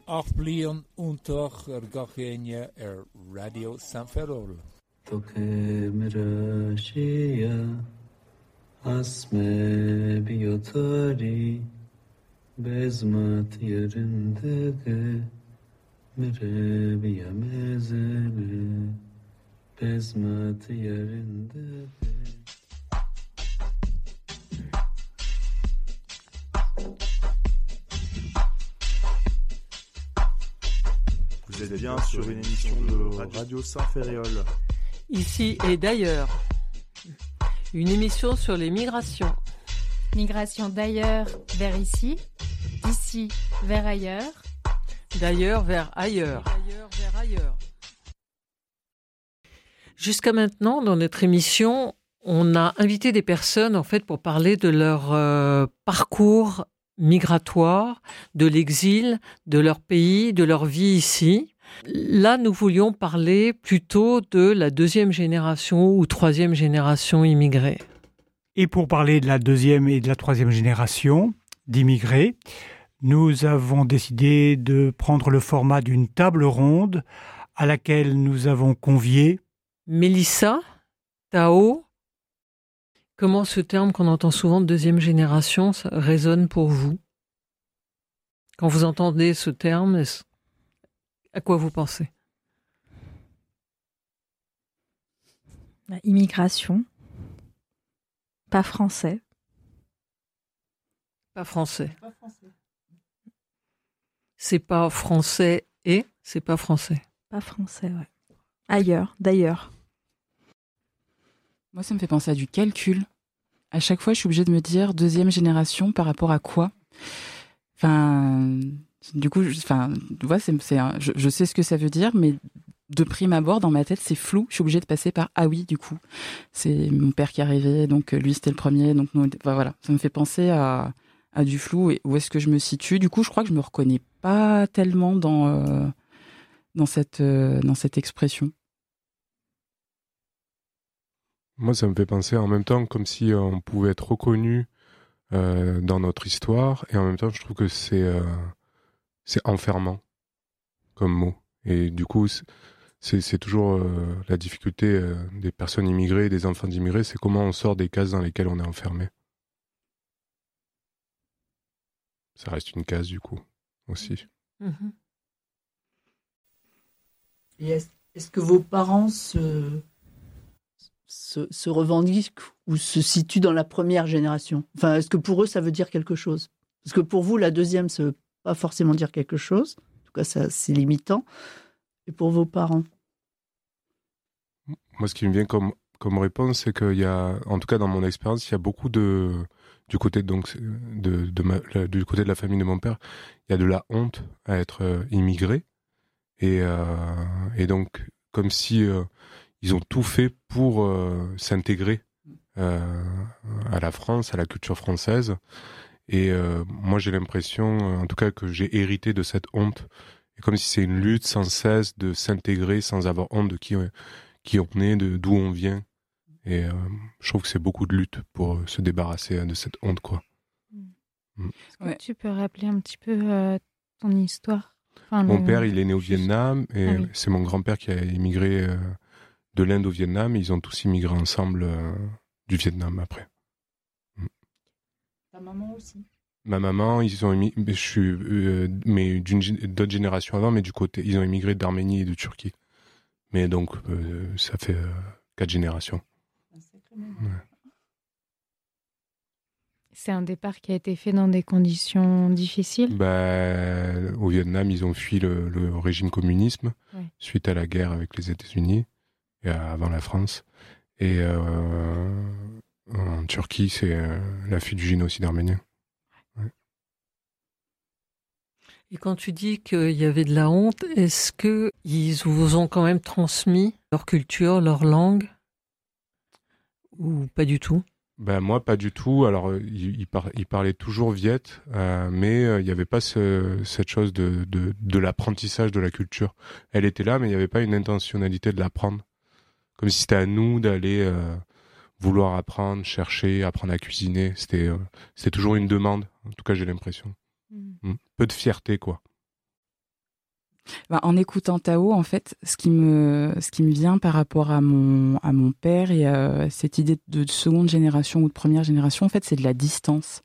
afblian untoch gachéine Radio San Ferrol. Toke mirashia asme biyotari bezmat yerindege mire biyamezene bezmat yerindege. Vous êtes bien sur une émission de Radio Saint-Ferréol. Ici et d'ailleurs. Une émission sur les migrations. Migration d'ailleurs vers ici, d'ici vers ailleurs. D'ailleurs vers ailleurs. D'ailleurs vers ailleurs. Jusqu'à maintenant, dans notre émission, on a invité des personnes en fait pour parler de leur parcours migratoire, de l'exil, de leur pays, de leur vie ici. Là, nous voulions parler plutôt de la deuxième génération ou troisième génération immigrée. Et pour parler de la deuxième et de la troisième génération d'immigrés, nous avons décidé de prendre le format d'une table ronde à laquelle nous avons convié Mélissa, Tao. Comment ce terme qu'on entend souvent de deuxième génération ça résonne pour vous? Quand vous entendez ce terme, à quoi vous pensez? La immigration. Pas français. Pas français. C'est pas français et c'est pas français. Pas français, ouais. Ailleurs, d'ailleurs. Moi, ça me fait penser à du calcul. À chaque fois, je suis obligée de me dire deuxième génération par rapport à quoi? Enfin, du coup, je sais ce que ça veut dire, mais de prime abord, dans ma tête, c'est flou. Je suis obligée de passer par ah oui, du coup, c'est mon père qui est arrivé, donc lui c'était le premier, donc voilà, ça me fait penser à du flou et où est-ce que je me situe. Du coup, je crois que je me reconnais pas tellement dans cette expression. Moi, ça me fait penser en même temps comme si on pouvait être reconnu dans notre histoire, et en même temps, je trouve que c'est enfermant comme mot. Et du coup, c'est toujours la difficulté des personnes immigrées, des enfants d'immigrés, c'est comment on sort des cases dans lesquelles on est enfermé. Ça reste une case, du coup, aussi. Mm-hmm. Et est-ce que vos parents se revendiquent ou se situent dans la première génération? Enfin, est-ce que pour eux, ça veut dire quelque chose? Parce que pour vous, la deuxième, ça ne veut pas forcément dire quelque chose. En tout cas, ça, c'est limitant. Et pour vos parents? Moi, ce qui me vient comme réponse, c'est qu'il y a, en tout cas dans mon expérience, il y a beaucoup du côté du côté de la famille de mon père, il y a de la honte à être immigré. Et donc, comme si ils ont tout fait pour s'intégrer à la France, à la culture française. Et moi, j'ai l'impression, en tout cas, que j'ai hérité de cette honte. Et comme si c'est une lutte sans cesse de s'intégrer sans avoir honte de qui on est, d'où on vient. Et je trouve que c'est beaucoup de lutte pour se débarrasser de cette honte, quoi. Est-ce que tu peux rappeler un petit peu ton histoire? Mon père, il est né au Vietnam, et c'est mon grand-père qui a immigré de l'Inde au Vietnam, et ils ont tous immigré ensemble du Vietnam après. Ta maman aussi? Ma maman, ils ont immigré, mais d'autres générations avant, mais ils ont immigré d'Arménie et de Turquie. Mais donc, ça fait 4 générations. Ouais. C'est un départ qui a été fait dans des conditions difficiles? Au Vietnam, ils ont fui le régime communisme suite à la guerre avec les États-Unis, et avant la France. Et en Turquie, c'est la fuite du génocide arménien. Ouais. Et quand tu dis qu'il y avait de la honte, est-ce qu'ils vous ont quand même transmis leur culture, leur langue? Ou pas du tout? Moi, pas du tout. Alors, il parlait toujours viet, mais il n'y avait pas cette chose de l'apprentissage de la culture. Elle était là, mais il n'y avait pas une intentionnalité de l'apprendre. Comme si c'était à nous d'aller vouloir apprendre, chercher, apprendre à cuisiner. C'était toujours une demande. En tout cas, j'ai l'impression. Peu de fierté, quoi. En écoutant Tao, en fait, ce qui me vient par rapport à mon père et à cette idée de seconde génération ou de première génération, en fait, c'est de la distance.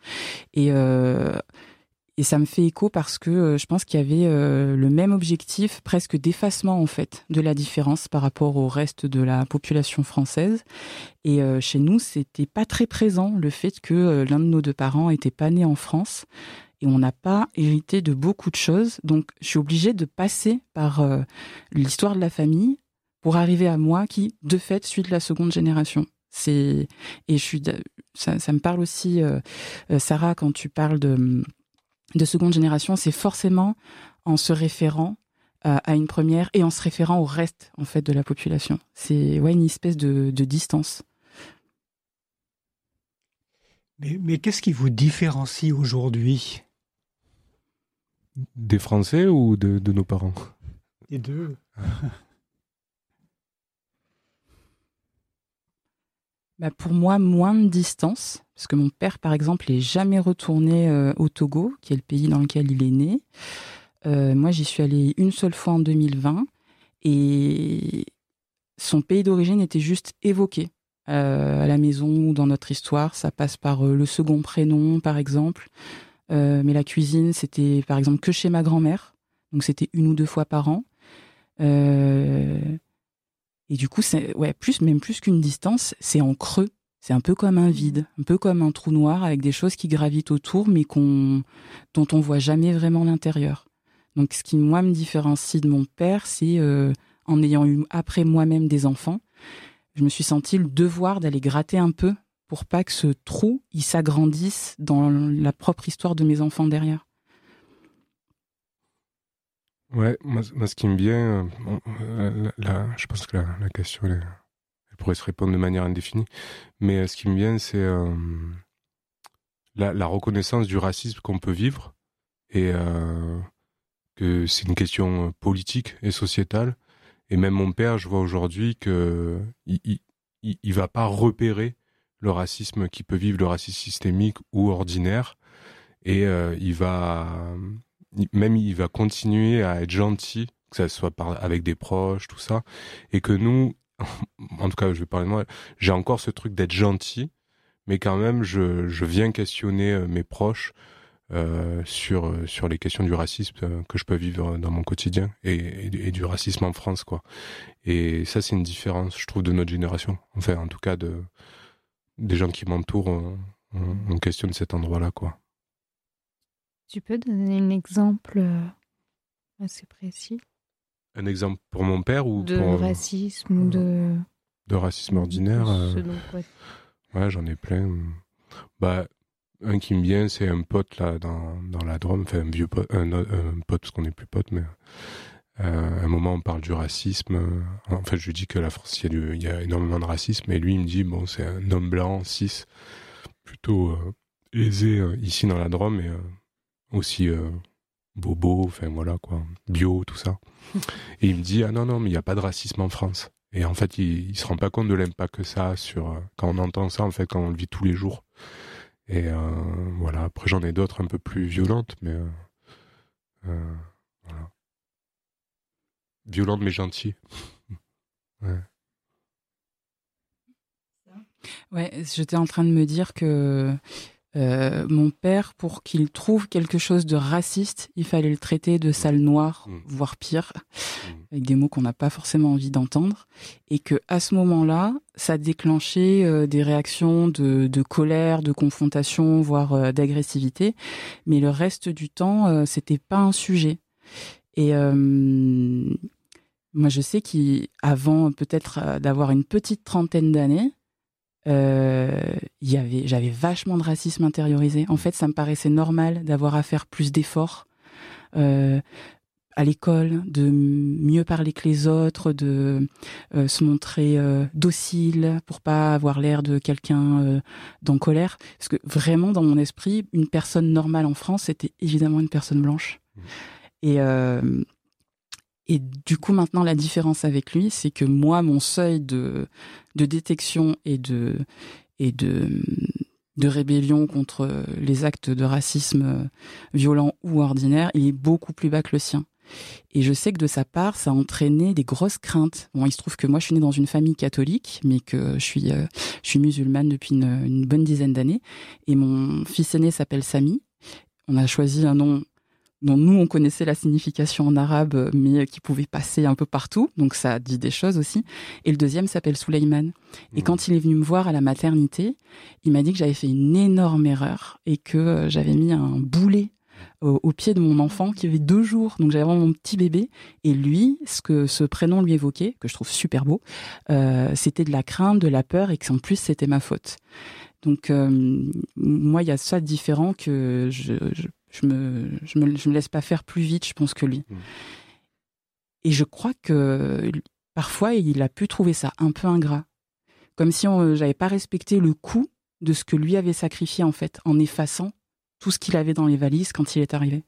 Et ça me fait écho parce que je pense qu'il y avait le même objectif, presque d'effacement en fait, de la différence par rapport au reste de la population française. Et chez nous, c'était pas très présent le fait que l'un de nos deux parents était pas né en France. Et on n'a pas hérité de beaucoup de choses. Donc, je suis obligée de passer par l'histoire de la famille pour arriver à moi qui, de fait, suis de la seconde génération. Ça me parle aussi, Sarah, quand tu parles de seconde génération, c'est forcément en se référant à une première et en se référant au reste en fait de la population. C'est une espèce de distance. Mais qu'est-ce qui vous différencie aujourd'hui ? Des Français ou de nos parents ? Les deux. Pour moi, moins de distance, parce que mon père, par exemple, n'est jamais retourné au Togo, qui est le pays dans lequel il est né. Moi, j'y suis allée une seule fois en 2020, et son pays d'origine était juste évoqué à la maison ou dans notre histoire. Ça passe par le second prénom, par exemple. Mais la cuisine, c'était, par exemple, que chez ma grand-mère. Donc, c'était 1 ou 2 fois par an. Et du coup, c'est plus qu'une distance, c'est en creux. C'est un peu comme un vide, un peu comme un trou noir avec des choses qui gravitent autour, mais dont on voit jamais vraiment l'intérieur. Donc, ce qui, moi, me différencie de mon père, c'est en ayant eu après moi-même des enfants, je me suis sentie le devoir d'aller gratter un peu pour pas que ce trou, il s'agrandisse dans la propre histoire de mes enfants derrière. Ouais, moi, ce qui me vient, je pense que la question, elle pourrait se répondre de manière indéfinie, mais ce qui me vient, c'est la reconnaissance du racisme qu'on peut vivre, et que c'est une question politique et sociétale. Et même mon père, je vois aujourd'hui que il va pas repérer le racisme qui peut vivre, le racisme systémique ou ordinaire, et il va continuer à être gentil, que ça soit avec des proches, tout ça, et que nous, en tout cas, je vais parler de moi, j'ai encore ce truc d'être gentil, mais quand même, je viens questionner mes proches sur les questions du racisme que je peux vivre dans mon quotidien et du racisme en France, quoi. Et ça, c'est une différence, je trouve, de notre génération. Enfin, en tout cas, des gens qui m'entourent, on questionne cet endroit-là, quoi. Tu peux donner un exemple assez précis ? Un exemple pour mon père ou de pour racisme ou de racisme ordinaire. Ouais, j'en ai plein. Un qui me vient, c'est un pote là dans la Drôme, enfin un vieux pote, un pote parce qu'on n'est plus potes, mais à un moment on parle du racisme. En fait, je lui dis que la France, il y a énormément de racisme, et lui il me dit bon, c'est un homme blanc, cis, plutôt aisé ici dans la Drôme, et aussi bobo, enfin voilà quoi, bio, tout ça. Et il me dit non, mais il n'y a pas de racisme en France. Et en fait, il se rend pas compte de l'impact que ça a quand on entend ça, en fait, quand on le vit tous les jours. Et voilà, après j'en ai d'autres un peu plus violentes, mais voilà. Violentes mais gentilles. Ouais. Ouais, j'étais en train de me dire que mon père, pour qu'il trouve quelque chose de raciste, il fallait le traiter de sale noir, voire pire, avec des mots qu'on n'a pas forcément envie d'entendre, et que à ce moment-là, ça déclenchait des réactions de colère, de confrontation, voire d'agressivité, mais le reste du temps, c'était pas un sujet. Et moi, je sais qu'avant peut-être d'avoir une petite trentaine d'années, j'avais vachement de racisme intériorisé. En fait, ça me paraissait normal d'avoir à faire plus d'efforts à l'école, de mieux parler que les autres, de se montrer docile pour pas avoir l'air de quelqu'un d'en colère. Parce que vraiment, dans mon esprit, une personne normale en France, c'était évidemment une personne blanche. Et du coup, maintenant, la différence avec lui, c'est que moi, mon seuil de détection et de rébellion contre les actes de racisme violent ou ordinaire, il est beaucoup plus bas que le sien. Et je sais que de sa part, ça a entraîné des grosses craintes. Bon, il se trouve que moi, je suis née dans une famille catholique, mais que je suis musulmane depuis une bonne dizaine d'années. Et mon fils aîné s'appelle Sami. On a choisi un nom dont nous, on connaissait la signification en arabe, mais qui pouvait passer un peu partout. Donc, ça dit des choses aussi. Et le deuxième s'appelle Souleymane. Et quand il est venu me voir à la maternité, il m'a dit que j'avais fait une énorme erreur et que j'avais mis un boulet au pied de mon enfant qui avait 2 jours. Donc, j'avais vraiment mon petit bébé. Et lui, ce que ce prénom lui évoquait, que je trouve super beau, c'était de la crainte, de la peur et qu'en plus, c'était ma faute. Donc, moi, il y a ça de différent que je me laisse pas faire plus vite, je pense, que lui. Et je crois que parfois, il a pu trouver ça un peu ingrat. Comme si j'avais pas respecté le coût de ce que lui avait sacrifié, en fait, en effaçant tout ce qu'il avait dans les valises quand il est arrivé.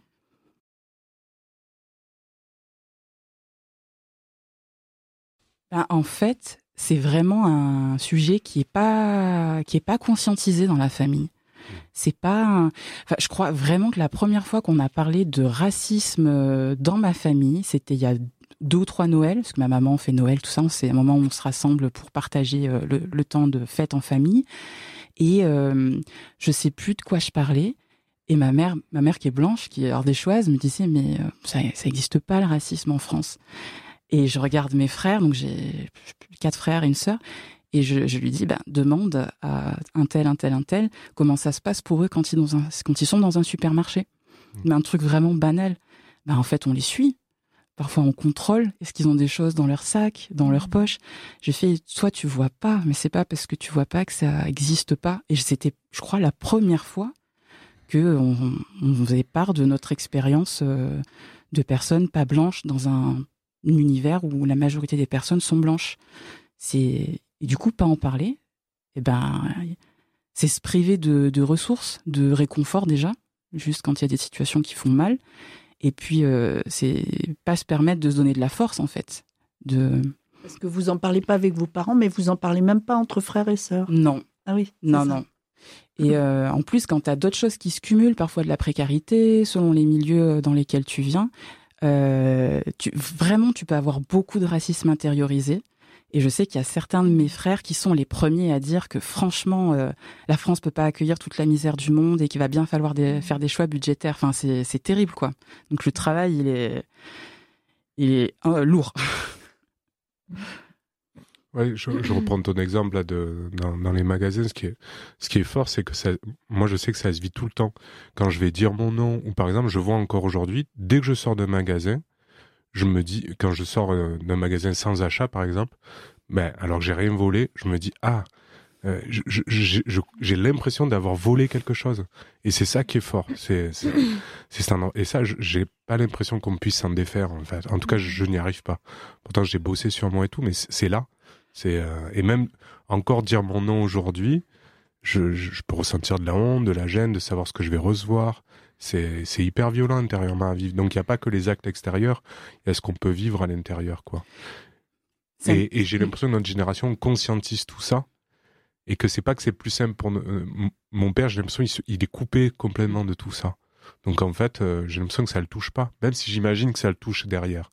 Ben, en fait, c'est vraiment un sujet qui est pas conscientisé dans la famille. C'est pas. Enfin, je crois vraiment que la première fois qu'on a parlé de racisme dans ma famille, c'était il y a 2 ou 3 Noëls, parce que ma maman fait Noël, tout ça. C'est un moment où on se rassemble pour partager le temps de fête en famille. Et je sais plus de quoi je parlais. Et ma mère qui est blanche, qui est ardéchoise, me disait mais ça existe pas le racisme en France. Et je regarde mes frères, donc j'ai 4 frères et une sœur. Et je lui dis, demande à un tel, comment ça se passe pour eux quand ils sont dans un supermarché. Un truc vraiment banal. En fait, on les suit. Parfois, on contrôle. Est-ce qu'ils ont des choses dans leur sac, dans leur poche? J'ai fait, toi, tu vois pas, mais c'est pas parce que tu vois pas que ça existe pas. Et c'était, je crois, la première fois qu'on faisait part de notre expérience de personnes pas blanches dans un univers où la majorité des personnes sont blanches. Et du coup, pas en parler, c'est se priver de ressources, de réconfort déjà, juste quand il y a des situations qui font mal. Et puis, c'est pas se permettre de se donner de la force, en fait. Parce que vous en parlez pas avec vos parents, mais vous en parlez même pas entre frères et sœurs. Non. Ah oui. Non. Et en plus, quand tu as d'autres choses qui se cumulent, parfois de la précarité, selon les milieux dans lesquels tu viens, tu peux avoir beaucoup de racisme intériorisé. Et je sais qu'il y a certains de mes frères qui sont les premiers à dire que franchement, la France peut pas accueillir toute la misère du monde et qu'il va bien falloir faire des choix budgétaires. Enfin, c'est terrible, quoi. Donc le travail, il est lourd. Ouais, je reprends ton exemple là dans les magasins. Ce qui est fort, c'est que moi je sais que ça se vit tout le temps. Quand je vais dire mon nom, ou par exemple, je vois encore aujourd'hui, dès que je sors d'un magasin, je me dis, quand je sors d'un magasin sans achat, par exemple, alors que j'ai rien volé, je me dis, j'ai l'impression d'avoir volé quelque chose. Et c'est ça qui est fort. C'est ça. Et ça, j'ai pas l'impression qu'on puisse s'en défaire. En fait. En tout cas, je n'y arrive pas. Pourtant, j'ai bossé sur moi et tout, mais c'est là. Et même encore dire mon nom aujourd'hui, je peux ressentir de la honte, de la gêne, de savoir ce que je vais recevoir. C'est hyper violent intérieurement à vivre. Donc il n'y a pas que les actes extérieurs, il y a ce qu'on peut vivre à l'intérieur, quoi. Et j'ai l'impression que notre génération conscientise tout ça, et que c'est pas que c'est plus simple pour mon père. J'ai l'impression qu'il est coupé complètement de tout ça. Donc en fait, j'ai l'impression que ça le touche pas, même si j'imagine que ça le touche derrière.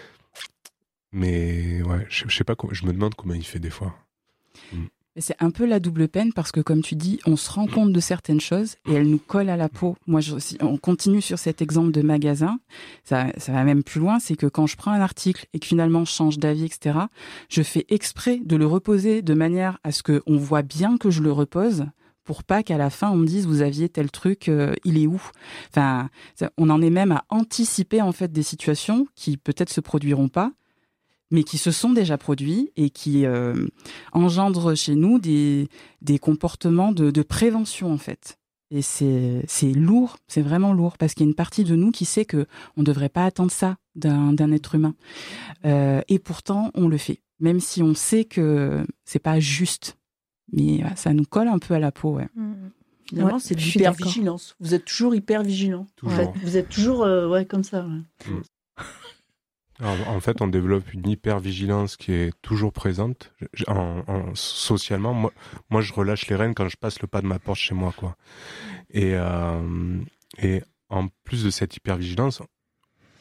Mais ouais, je sais pas, je me demande comment il fait des fois. C'est un peu la double peine parce que, comme tu dis, on se rend compte de certaines choses et elles nous collent à la peau. Moi, on continue sur cet exemple de magasin. Ça va même plus loin, c'est que quand je prends un article et que finalement je change d'avis, etc., je fais exprès de le reposer de manière à ce qu'on voit bien que je le repose pour pas qu'à la fin on me dise vous aviez tel truc, il est où? Enfin, on en est même à anticiper en fait des situations qui peut-être se produiront pas, mais qui se sont déjà produits et qui engendrent chez nous des comportements de prévention, en fait. Et c'est lourd, c'est vraiment lourd, parce qu'il y a une partie de nous qui sait qu'on ne devrait pas attendre ça d'un être humain. Et pourtant, on le fait, même si on sait que c'est pas juste. Mais ça nous colle un peu à la peau, ouais. Finalement, c'est de l'hypervigilance. Vous êtes toujours hyper vigilant. En fait. Vous êmoi toujours comme ça. Ouais. Alors, en fait, on développe une hypervigilance qui est toujours présente. Socialement, moi, je relâche les rênes quand je passe le pas de ma porte chez moi, quoi. Et en plus de cette hypervigilance,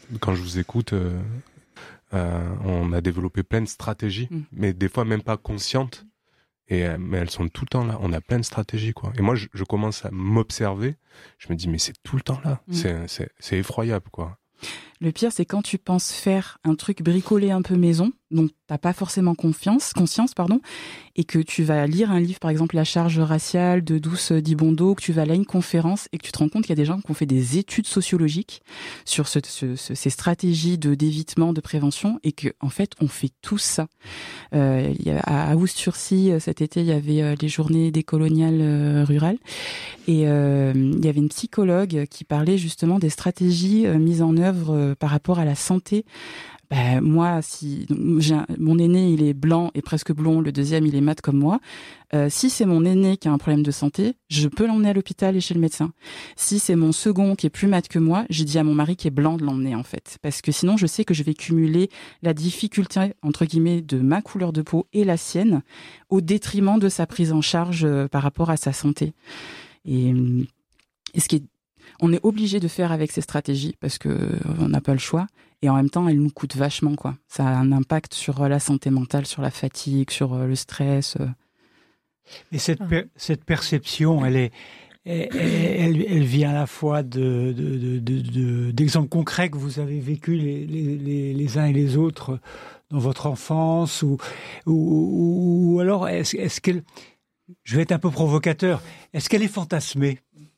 quand je vous écoute, on a développé plein de stratégies, mais des fois même pas conscientes. Mais elles sont tout le temps là. On a plein de stratégies, quoi. Et moi, je commence à m'observer. Je me dis, mais c'est tout le temps là. C'est effroyable, quoi. Le pire, c'est quand tu penses faire un truc bricolé un peu maison, dont t'as pas forcément conscience, et que tu vas lire un livre, par exemple La charge raciale de Douce Dibondo, que tu vas aller à une conférence et que tu te rends compte qu'il y a des gens qui ont fait des études sociologiques sur ces stratégies d'évitement, de prévention, et que en fait, on fait tout ça. À Oust-sur-Sie, cet été, il y avait les journées décoloniales rurales, et il y avait une psychologue qui parlait justement des stratégies mises en œuvre par rapport à la santé. Moi, si mon aîné il est blanc et presque blond, le deuxième il est mat comme moi. Si c'est mon aîné qui a un problème de santé, je peux l'emmener à l'hôpital et chez le médecin. Si c'est mon second qui est plus mat que moi, j'ai dit à mon mari qui est blanc de l'emmener en fait, parce que sinon je sais que je vais cumuler la difficulté entre guillemets de ma couleur de peau et la sienne au détriment de sa prise en charge par rapport à sa santé. Et on est obligé de faire avec ces stratégies parce que on n'a pas le choix. Et en même temps, elles nous coûtent vachement, quoi. Ça a un impact sur la santé mentale, sur la fatigue, sur le stress. Et cette perception, elle vient à la fois d'exemples concrets que vous avez vécus les uns et les autres dans votre enfance, ou alors est-ce qu'elle, je vais être un peu provocateur, est-ce qu'elle est fantasmée ?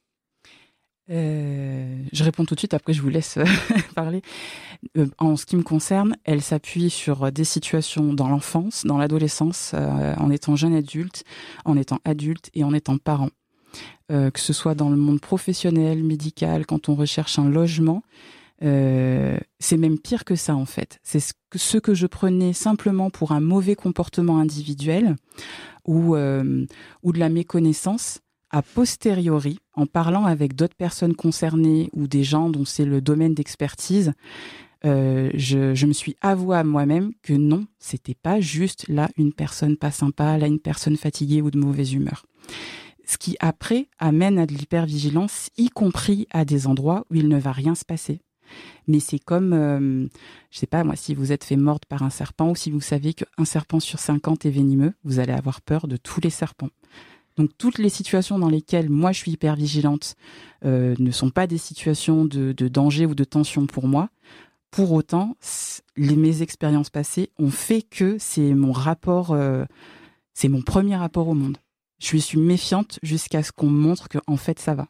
Je réponds tout de suite, après je vous laisse parler. En ce qui me concerne, elle s'appuie sur des situations dans l'enfance, dans l'adolescence, en étant jeune adulte, en étant adulte et en étant parent. Que ce soit dans le monde professionnel, médical, quand on recherche un logement, c'est même pire que ça en fait. C'est ce que je prenais simplement pour un mauvais comportement individuel ou de la méconnaissance. A posteriori, en parlant avec d'autres personnes concernées ou des gens dont c'est le domaine d'expertise, je me suis avoué à moi-même que non, c'était pas juste là une personne pas sympa, là une personne fatiguée ou de mauvaise humeur. Ce qui après amène à de l'hypervigilance, y compris à des endroits où il ne va rien se passer. Mais c'est comme, je sais pas moi, si vous êtes fait mordre par un serpent ou si vous savez qu'un serpent sur 50 est venimeux, vous allez avoir peur de tous les serpents. Donc toutes les situations dans lesquelles moi je suis hyper vigilante ne sont pas des situations de danger ou de tension pour moi. Pour autant, mes expériences passées ont fait que c'est mon premier rapport au monde. Je suis méfiante jusqu'à ce qu'on me montre que en fait ça va.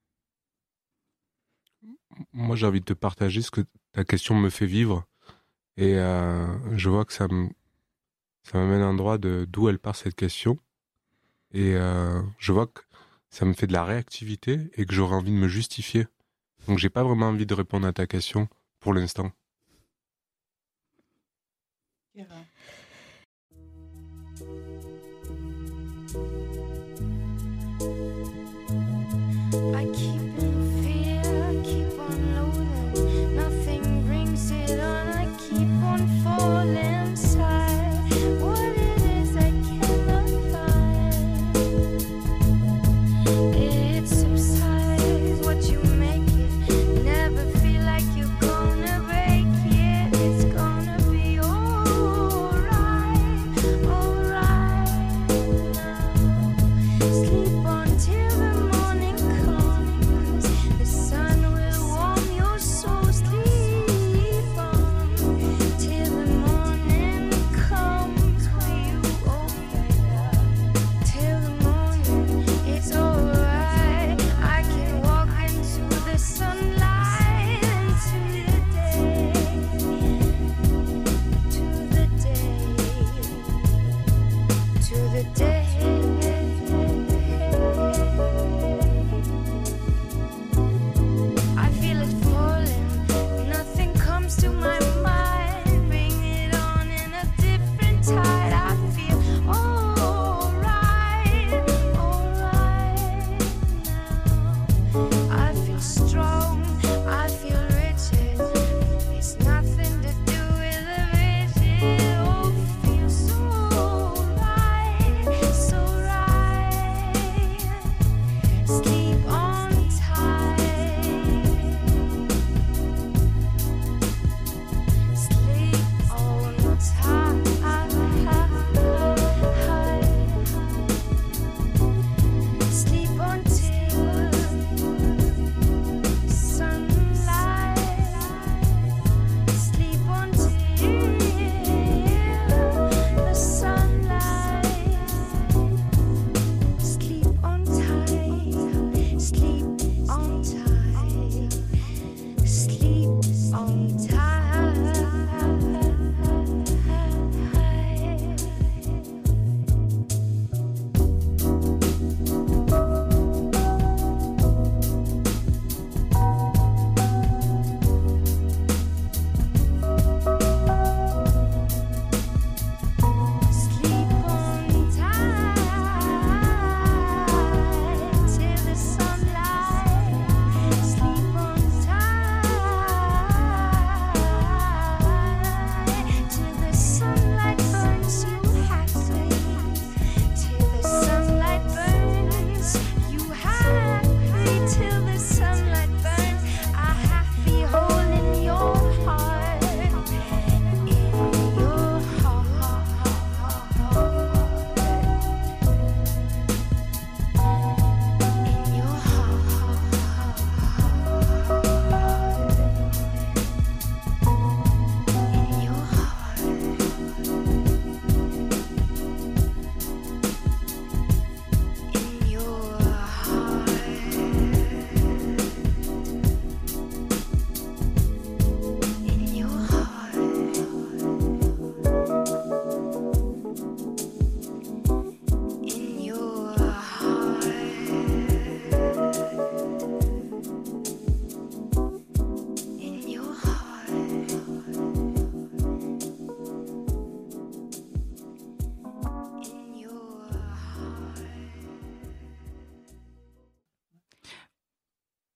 Moi j'ai envie de te partager ce que ta question me fait vivre et je vois que ça m'amène à un endroit d'où elle part cette question. Et je vois que ça me fait de la réactivité et que j'aurais envie de me justifier. Donc j'ai pas vraiment envie de répondre à ta question pour l'instant. I keep in fear, keep on loathing. Nothing brings it on, I keep on falling inside. What it is I cannot find. It subsides, what you make it. Never feel like you're gonna break it. It's gonna be alright.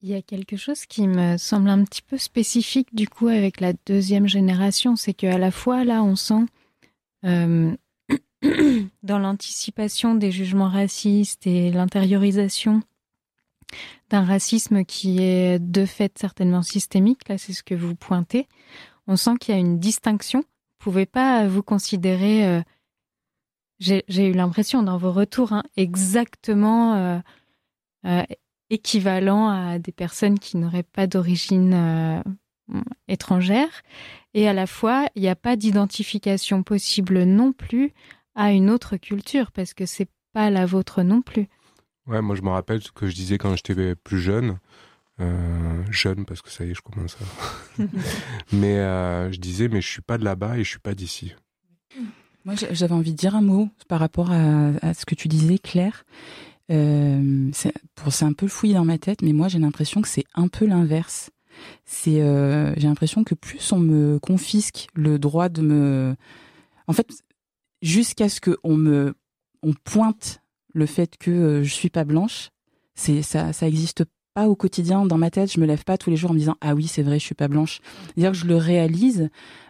Il y a quelque chose qui me semble un petit peu spécifique du coup avec la deuxième génération, c'est qu'à la fois là on sent dans l'anticipation des jugements racistes et l'intériorisation d'un racisme qui est de fait certainement systémique, là c'est ce que vous pointez, on sent qu'il y a une distinction. Vous ne pouvez pas vous considérer, j'ai eu l'impression dans vos retours, exactement équivalent à des personnes qui n'auraient pas d'origine étrangère. Et à la fois, il n'y a pas d'identification possible non plus à une autre culture, parce que c'est pas la vôtre non plus. Ouais, moi je me rappelle ce que je disais quand j'étais plus jeune. Jeune, parce que ça y est, je commence à... mais je disais, mais je suis pas de là-bas et je suis pas d'ici. Moi, j'avais envie de dire un mot par rapport à ce que tu disais, Claire. C'est un peu fouillé dans ma tête, mais moi j'ai l'impression que c'est un peu l'inverse. J'ai l'impression que plus on me confisque le droit de me... En fait, jusqu'à ce qu'on pointe le fait que je suis pas blanche, ça existe pas au quotidien dans ma tête. Je me lève pas tous les jours en me disant ah oui c'est vrai je suis pas blanche. C'est-à-dire que je le réalise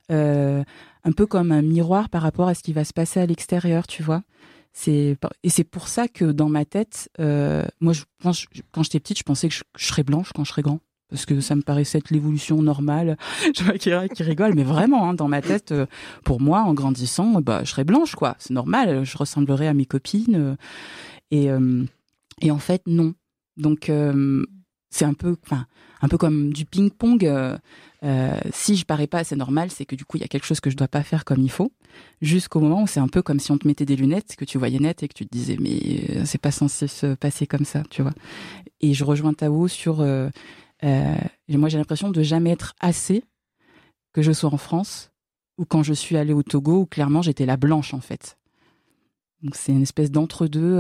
un peu comme un miroir par rapport à ce qui va se passer à l'extérieur, tu vois. Et c'est pour ça que dans ma tête, moi quand j'étais petite, je pensais que je serais blanche quand je serais grand. Parce que ça me paraissait être l'évolution normale. Je vois qui rigole, mais vraiment, dans ma tête, pour moi, en grandissant, je serais blanche, quoi. C'est normal, je ressemblerais à mes copines. Et en fait, non. Donc, c'est un peu comme du ping-pong. Si je parais pas assez normal, c'est que du coup, il y a quelque chose que je dois pas faire comme il faut. Jusqu'au moment où c'est un peu comme si on te mettait des lunettes, que tu voyais net et que tu te disais, mais c'est pas censé se passer comme ça, tu vois. Et je rejoins Tao sur... moi, j'ai l'impression de jamais être assez, que je sois en France ou quand je suis allée au Togo, où clairement j'étais la blanche en fait. Donc c'est une espèce d'entre-deux.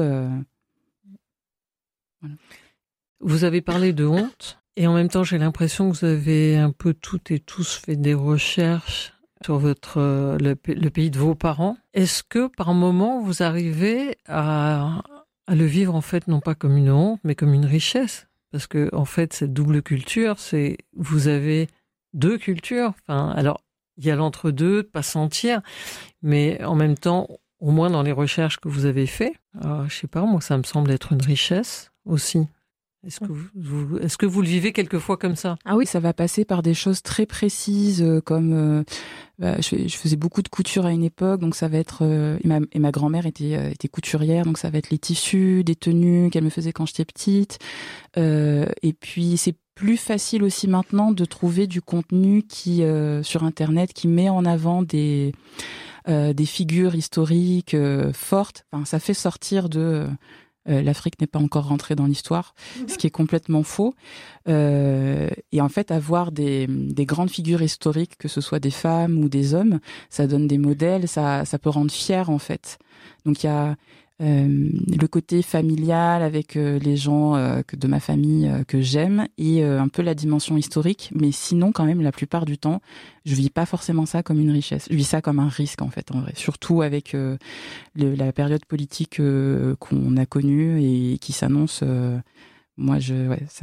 Voilà. Vous avez parlé de honte et en même temps j'ai l'impression que vous avez un peu toutes et tous fait des recherches sur le pays de vos parents. Est-ce que par moment vous arrivez à le vivre en fait non pas comme une honte mais comme une richesse? Parce que, en fait, cette double culture, vous avez deux cultures. Enfin, alors, il y a l'entre-deux, de pas sentir, mais en même temps, au moins dans les recherches que vous avez faites, je sais pas, moi, ça me semble être une richesse aussi. Est-ce que vous le vivez quelquefois comme ça? Ah oui, ça va passer par des choses très précises, comme je faisais beaucoup de couture à une époque, donc ça va être et ma grand-mère était couturière, donc ça va être les tissus, des tenues qu'elle me faisait quand j'étais petite. Et puis c'est plus facile aussi maintenant de trouver du contenu qui sur Internet qui met en avant des figures historiques fortes. Enfin, ça fait sortir de l'Afrique n'est pas encore rentrée dans l'histoire, ce qui est complètement faux. Et en fait, avoir des grandes figures historiques, que ce soit des femmes ou des hommes, ça donne des modèles, ça peut rendre fier en fait. Donc il y a le côté familial avec les gens de ma famille que j'aime et un peu la dimension historique, mais sinon quand même la plupart du temps je vis pas forcément ça comme une richesse, je vis ça comme un risque en fait, en vrai, surtout avec la période politique qu'on a connue et qui s'annonce. Moi ça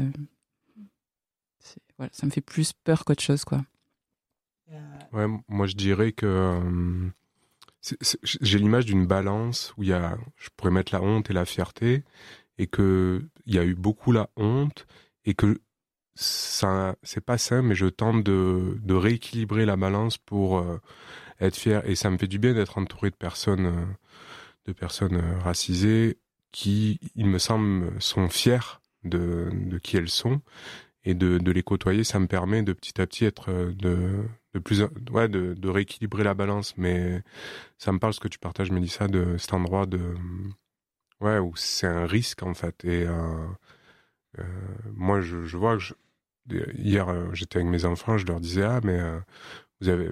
me fait plus peur qu'autre chose, quoi. Ouais, moi je dirais que j'ai l'image d'une balance où je pourrais mettre la honte et la fierté, et que il y a eu beaucoup la honte et que ça c'est pas sain, mais je tente de rééquilibrer la balance pour être fier, et ça me fait du bien d'être entouré de personnes racisées qui, il me semble, sont fiers de qui elles sont, et de les côtoyer, ça me permet de petit à petit être de rééquilibrer la balance. Mais ça me parle ce que tu partages, Mélissa, de cet endroit où c'est un risque en fait. Et moi je vois que hier j'étais avec mes enfants, je leur disais vous avez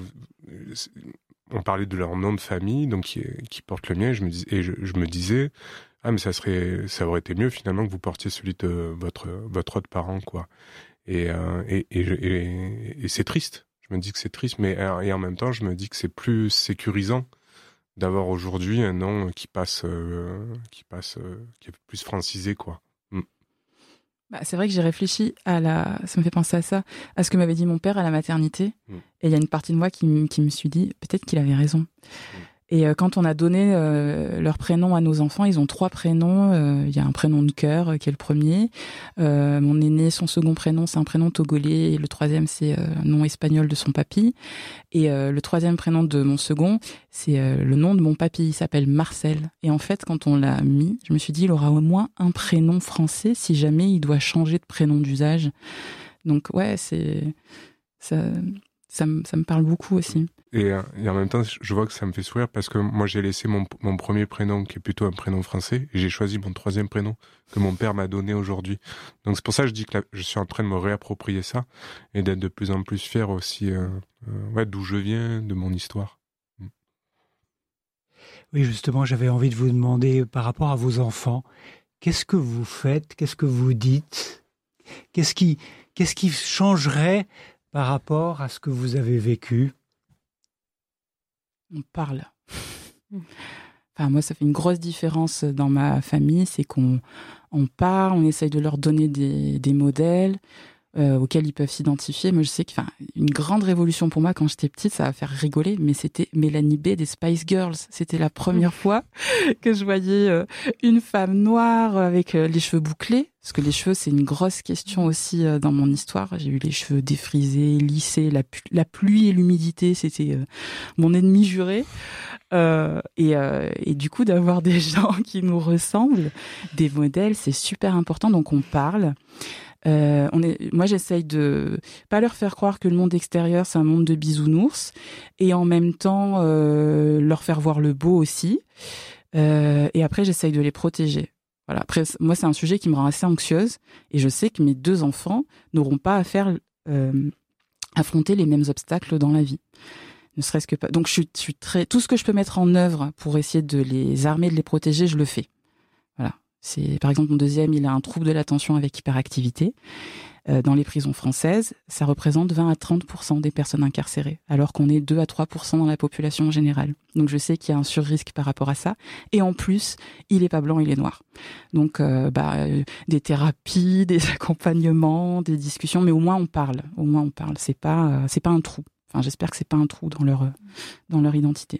on parlait de leur nom de famille, donc qui porte le mien, je me disais mais ça aurait été mieux finalement que vous portiez celui de votre autre parent, quoi. Et c'est triste. Je me dis que c'est triste, mais et en même temps, je me dis que c'est plus sécurisant d'avoir aujourd'hui un nom qui est plus francisé, quoi. C'est vrai que j'ai réfléchi ça me fait penser à ça, à ce que m'avait dit mon père à la maternité. Et il y a une partie de moi qui me suis dit, peut-être qu'il avait raison. Et quand on a donné leur prénom à nos enfants, ils ont 3 prénoms. Il y a un prénom de cœur qui est le premier. Mon aîné, son second prénom, c'est un prénom togolais. Et le troisième, c'est un nom espagnol de son papy. Et le troisième prénom de mon second, c'est le nom de mon papy. Il s'appelle Marcel. Et en fait, quand on l'a mis, je me suis dit, il aura au moins un prénom français si jamais il doit changer de prénom d'usage. Donc ouais, ça me parle beaucoup aussi. Et en même temps, je vois que ça me fait sourire parce que moi, j'ai laissé mon premier prénom, qui est plutôt un prénom français, et j'ai choisi mon 3e prénom que mon père m'a donné aujourd'hui. Donc c'est pour ça que je dis que je suis en train de me réapproprier ça et d'être de plus en plus fier aussi d'où je viens, de mon histoire. Oui, justement, j'avais envie de vous demander par rapport à vos enfants, qu'est-ce que vous faites, qu'est-ce que vous dites, qu'est-ce qui changerait par rapport à ce que vous avez vécu? On parle. Enfin, moi, ça fait une grosse différence dans ma famille, c'est qu'on parle, on essaye de leur donner des modèles auxquels ils peuvent s'identifier. Moi, je sais qu'une grande révolution pour moi quand j'étais petite, ça va faire rigoler, mais c'était Mélanie B des Spice Girls. C'était la première fois que je voyais une femme noire avec les cheveux bouclés, parce que les cheveux, c'est une grosse question aussi dans mon histoire. J'ai eu les cheveux défrisés, lissés, la pluie et l'humidité, c'était mon ennemi juré. Et du coup, d'avoir des gens qui nous ressemblent, des modèles, c'est super important. Donc, on parle. Moi, j'essaye de pas leur faire croire que le monde extérieur, c'est un monde de bisounours, et en même temps, leur faire voir le beau aussi. Et après, j'essaye de les protéger. Voilà. Après, moi, c'est un sujet qui me rend assez anxieuse, et je sais que mes 2 enfants n'auront pas à affronter les mêmes obstacles dans la vie. Ne serait-ce que pas. Donc, je suis tout ce que je peux mettre en œuvre pour essayer de les armer, de les protéger, je le fais. Voilà. Par exemple, mon deuxième, il a un trouble de l'attention avec hyperactivité. Dans les prisons françaises, ça représente 20 à 30% des personnes incarcérées, alors qu'on est 2 à 3% dans la population générale. Donc je sais qu'il y a un surrisque par rapport à ça. Et en plus, il est pas blanc, il est noir. Donc des thérapies, des accompagnements, des discussions, mais au moins on parle. C'est pas un trou. Enfin, j'espère que c'est pas un trou dans leur identité.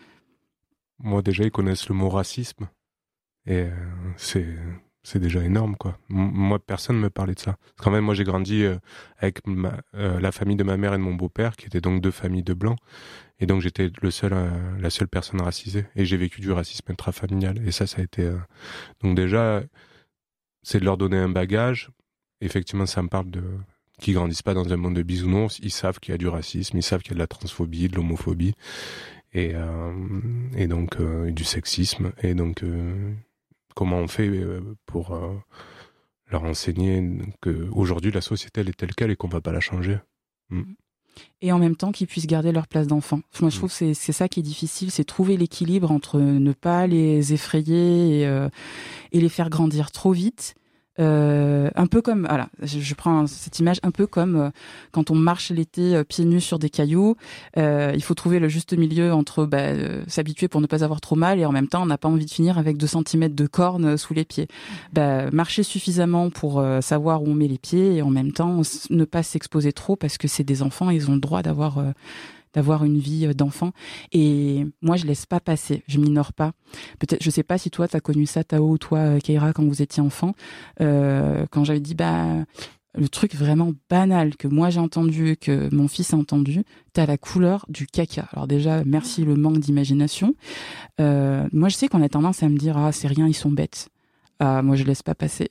Moi, déjà, ils connaissent le mot racisme. Et c'est déjà énorme, quoi. Moi, personne ne me parlait de ça. Parce qu'en même, moi, j'ai grandi avec la famille de ma mère et de mon beau-père, qui étaient donc 2 familles de blancs. Et donc, j'étais la seule personne racisée. Et j'ai vécu du racisme intrafamilial. Et ça a été... Donc déjà, c'est de leur donner un bagage. Effectivement, ça me parle qu'ils grandissent pas dans un monde de bisounours. Ils savent qu'il y a du racisme, ils savent qu'il y a de la transphobie, de l'homophobie. Et donc, du sexisme. Et donc... comment on fait pour leur enseigner qu'aujourd'hui la société elle est telle qu'elle et qu'on ne va pas la changer. Et en même temps qu'ils puissent garder leur place d'enfant. Moi je trouve que c'est ça qui est difficile, c'est trouver l'équilibre entre ne pas les effrayer et les faire grandir trop vite. Un peu comme, voilà, je prends cette image un peu comme quand on marche l'été pieds nus sur des cailloux, il faut trouver le juste milieu entre s'habituer pour ne pas avoir trop mal et en même temps on n'a pas envie de finir avec 2 cm de corne sous les pieds. Marcher suffisamment pour savoir où on met les pieds et en même temps ne pas s'exposer trop parce que c'est des enfants, ils ont le droit d'avoir une vie d'enfant. Et moi, je laisse pas passer, je m'ignore pas. Peut-être, je sais pas si toi, t'as connu ça, Tao, ou toi, Keira, quand vous étiez enfant, quand j'avais dit, le truc vraiment banal que moi j'ai entendu, que mon fils a entendu, t'as la couleur du caca. Alors déjà, merci le manque d'imagination. Moi, je sais qu'on a tendance à me dire, c'est rien, ils sont bêtes. Moi, je laisse pas passer.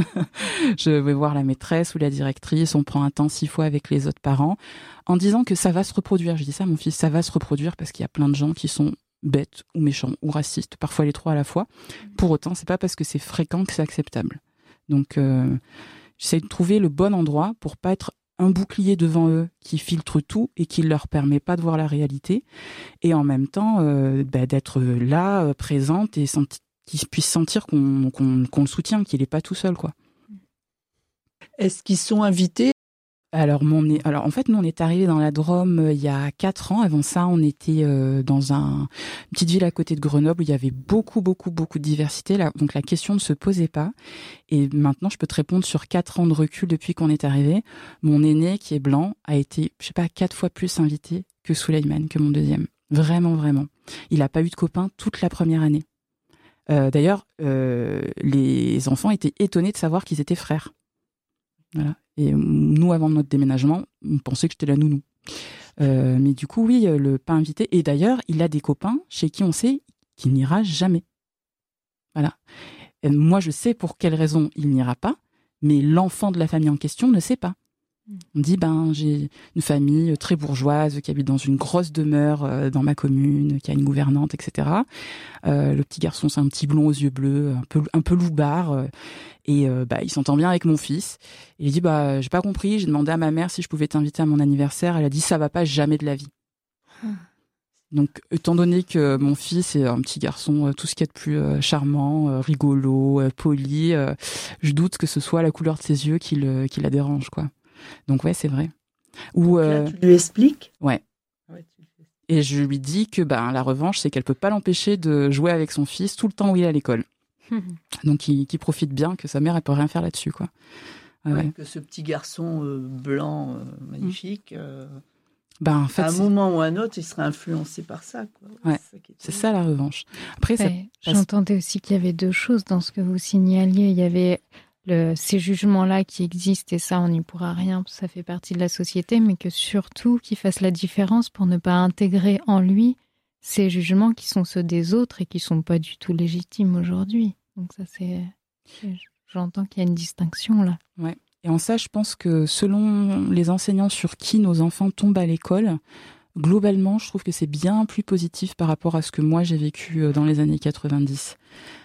Je vais voir la maîtresse ou la directrice, on prend un temps 6 fois avec les autres parents, en disant que ça va se reproduire. Je dis ça à mon fils, ça va se reproduire parce qu'il y a plein de gens qui sont bêtes ou méchants ou racistes, parfois les 3 à la fois. Pour autant, c'est pas parce que c'est fréquent que c'est acceptable. Donc, j'essaie de trouver le bon endroit pour pas être un bouclier devant eux qui filtre tout et qui leur permet pas de voir la réalité. Et en même temps, d'être là, présente et qu'ils puissent sentir qu'on le soutient, qu'il n'est pas tout seul, quoi. Est-ce qu'ils sont invités Alors, en fait, nous, on est arrivés dans la Drôme il y a 4 ans. Avant ça, on était dans une petite ville à côté de Grenoble où il y avait beaucoup de diversité. Là, donc, la question ne se posait pas. Et maintenant, je peux te répondre sur 4 ans de recul depuis qu'on est arrivé. Mon aîné, qui est blanc, a été, 4 fois plus invité que Souleymane, que mon deuxième. Vraiment. Il n'a pas eu de copains toute la première année. D'ailleurs, les enfants étaient étonnés de savoir qu'ils étaient frères. Voilà. Et nous, avant notre déménagement, on pensait que j'étais la nounou. Mais du coup, oui, le pas invité. Et d'ailleurs, il a des copains chez qui on sait qu'il n'ira jamais. Voilà. Et moi, je sais pour quelle raison il n'ira pas, mais l'enfant de la famille en question ne sait pas. On dit, j'ai une famille très bourgeoise qui habite dans une grosse demeure dans ma commune, qui a une gouvernante, etc. Le petit garçon, c'est un petit blond aux yeux bleus, un peu loupard, et il s'entend bien avec mon fils. Il dit, j'ai pas compris, j'ai demandé à ma mère si je pouvais t'inviter à mon anniversaire. Elle a dit, ça va pas, jamais de la vie. Donc, étant donné que mon fils est un petit garçon, tout ce qu'il y a de plus charmant, rigolo, poli, je doute que ce soit la couleur de ses yeux qui la dérange, quoi. Donc ouais, c'est vrai. Ou là, tu lui expliques ? Ouais. Et je lui dis que la revanche, c'est qu'elle peut pas l'empêcher de jouer avec son fils tout le temps où il est à l'école. Donc qu'il profite bien, que sa mère elle peut rien faire là-dessus, quoi. Ouais. Que ce petit garçon blanc magnifique. En fait, à un moment ou à un autre, il serait influencé par ça, quoi. Ouais. C'est ça la revanche. Après, j'entendais aussi qu'il y avait 2 choses dans ce que vous signaliez. Il y avait ces jugements-là qui existent, et ça, on n'y pourra rien, ça fait partie de la société, mais que surtout qu'il fasse la différence pour ne pas intégrer en lui ces jugements qui sont ceux des autres et qui ne sont pas du tout légitimes aujourd'hui. Donc ça, j'entends qu'il y a une distinction là. Ouais. Et en ça, je pense que selon les enseignants sur qui nos enfants tombent à l'école, globalement, je trouve que c'est bien plus positif par rapport à ce que moi j'ai vécu dans les années 90.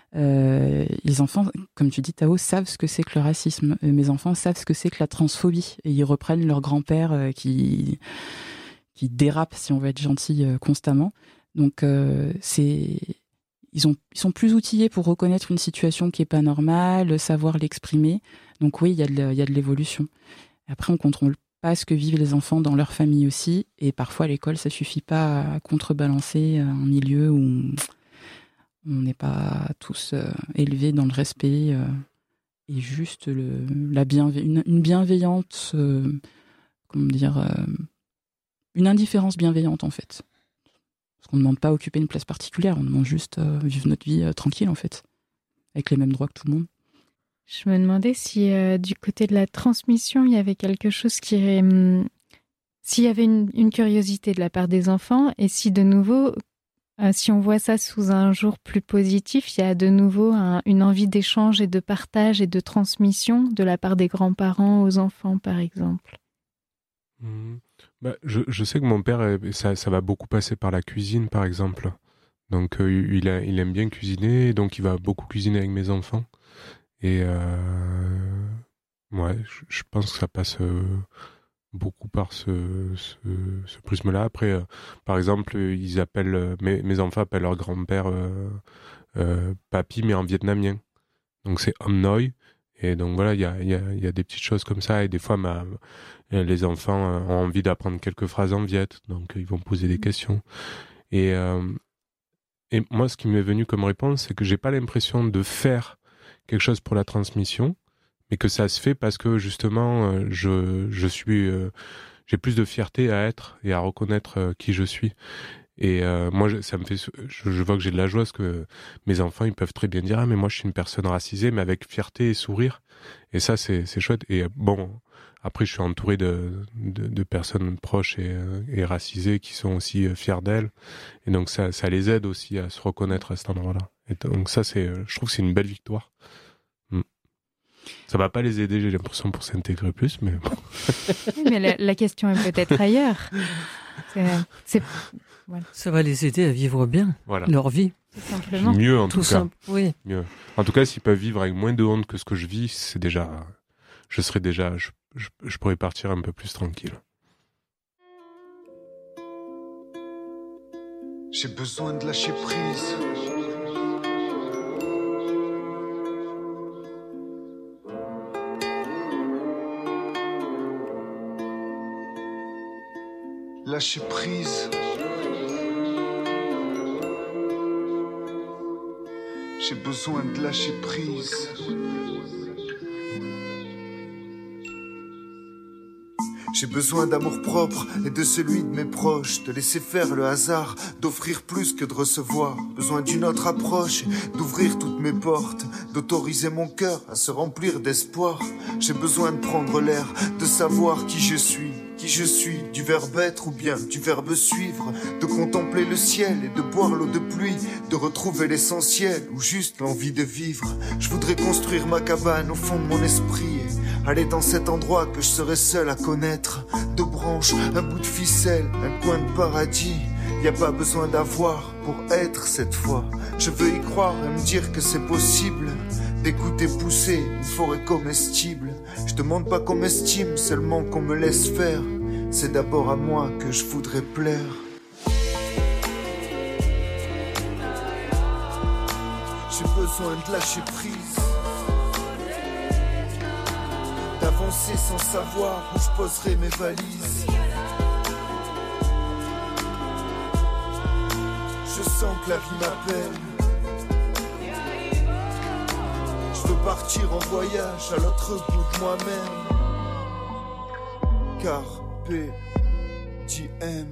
Les enfants, comme tu dis, Tao, savent ce que c'est que le racisme. Mes enfants savent ce que c'est que la transphobie. Et ils reprennent leur grand-père qui dérape, si on veut être gentil, constamment. Donc, ils sont plus outillés pour reconnaître une situation qui n'est pas normale, savoir l'exprimer. Donc oui, il y a de l'évolution. Après, on ne contrôle pas ce que vivent les enfants dans leur famille aussi. Et parfois, à l'école, ça ne suffit pas à contrebalancer un milieu où on n'est pas tous élevés dans le respect et juste une bienveillante, une indifférence bienveillante en fait. Parce qu'on ne demande pas à occuper une place particulière, on demande juste vivre notre vie tranquille en fait, avec les mêmes droits que tout le monde. Je me demandais si du côté de la transmission, il y avait quelque chose s'il y avait une curiosité de la part des enfants, et si de nouveau, si on voit ça sous un jour plus positif, il y a de nouveau une envie d'échange et de partage et de transmission de la part des grands-parents aux enfants, par exemple. Je sais que mon père, ça va beaucoup passer par la cuisine, par exemple. Donc, il aime bien cuisiner, donc il va beaucoup cuisiner avec mes enfants. Et je pense que ça passe beaucoup par ce prisme-là. Après, par exemple, mes enfants appellent leur grand-père papy, mais en vietnamien. Donc c'est Om Noi. Et donc voilà, il y a des petites choses comme ça. Et des fois, les enfants ont envie d'apprendre quelques phrases en viet, donc ils vont poser des questions. Et moi, ce qui m'est venu comme réponse, c'est que j'ai pas l'impression de faire quelque chose pour la transmission, mais que ça se fait parce que justement, j'ai plus de fierté à être et à reconnaître qui je suis. Et moi, ça me fait, je vois que j'ai de la joie parce que mes enfants, ils peuvent très bien dire, mais moi, je suis une personne racisée, mais avec fierté et sourire. Et ça, c'est chouette. Et bon, après, je suis entouré de personnes proches et racisées qui sont aussi fières d'elles. Et donc, ça les aide aussi à se reconnaître à cet endroit-là. Et donc ça, je trouve que c'est une belle victoire. Ça va pas les aider, j'ai l'impression, pour s'intégrer plus, mais bon. Mais la question est peut-être ailleurs. Voilà. Ça va les aider à vivre bien leur vie. Tout simplement. Mieux, en tout cas. Oui. Mieux. En tout cas, s'ils peuvent vivre avec moins de honte que ce que je vis, je pourrais partir un peu plus tranquille. J'ai besoin de lâcher prise. lâcher prise. J'ai besoin de lâcher prise. J'ai besoin d'amour propre et de celui de mes proches, de laisser faire le hasard, d'offrir plus que de recevoir. Besoin d'une autre approche, d'ouvrir toutes mes portes, d'autoriser mon cœur à se remplir d'espoir. J'ai besoin de prendre l'air, de savoir qui je suis, du verbe être ou bien du verbe suivre, de contempler le ciel et de boire l'eau de pluie, de retrouver l'essentiel ou juste l'envie de vivre. Je voudrais construire ma cabane au fond de mon esprit et aller dans cet endroit que je serai seul à connaître. Deux branches, un bout de ficelle, un coin de paradis. Y a pas besoin d'avoir pour être cette fois. Je veux y croire et me dire que c'est possible d'écouter pousser une forêt comestible. Je demande pas qu'on m'estime, seulement qu'on me laisse faire. C'est d'abord à moi que je voudrais plaire. J'ai besoin de lâcher prise, d'avancer sans savoir où je poserai mes valises. Je sens que la vie m'appelle. Je veux partir en voyage à l'autre bout de moi-même. Carpe diem.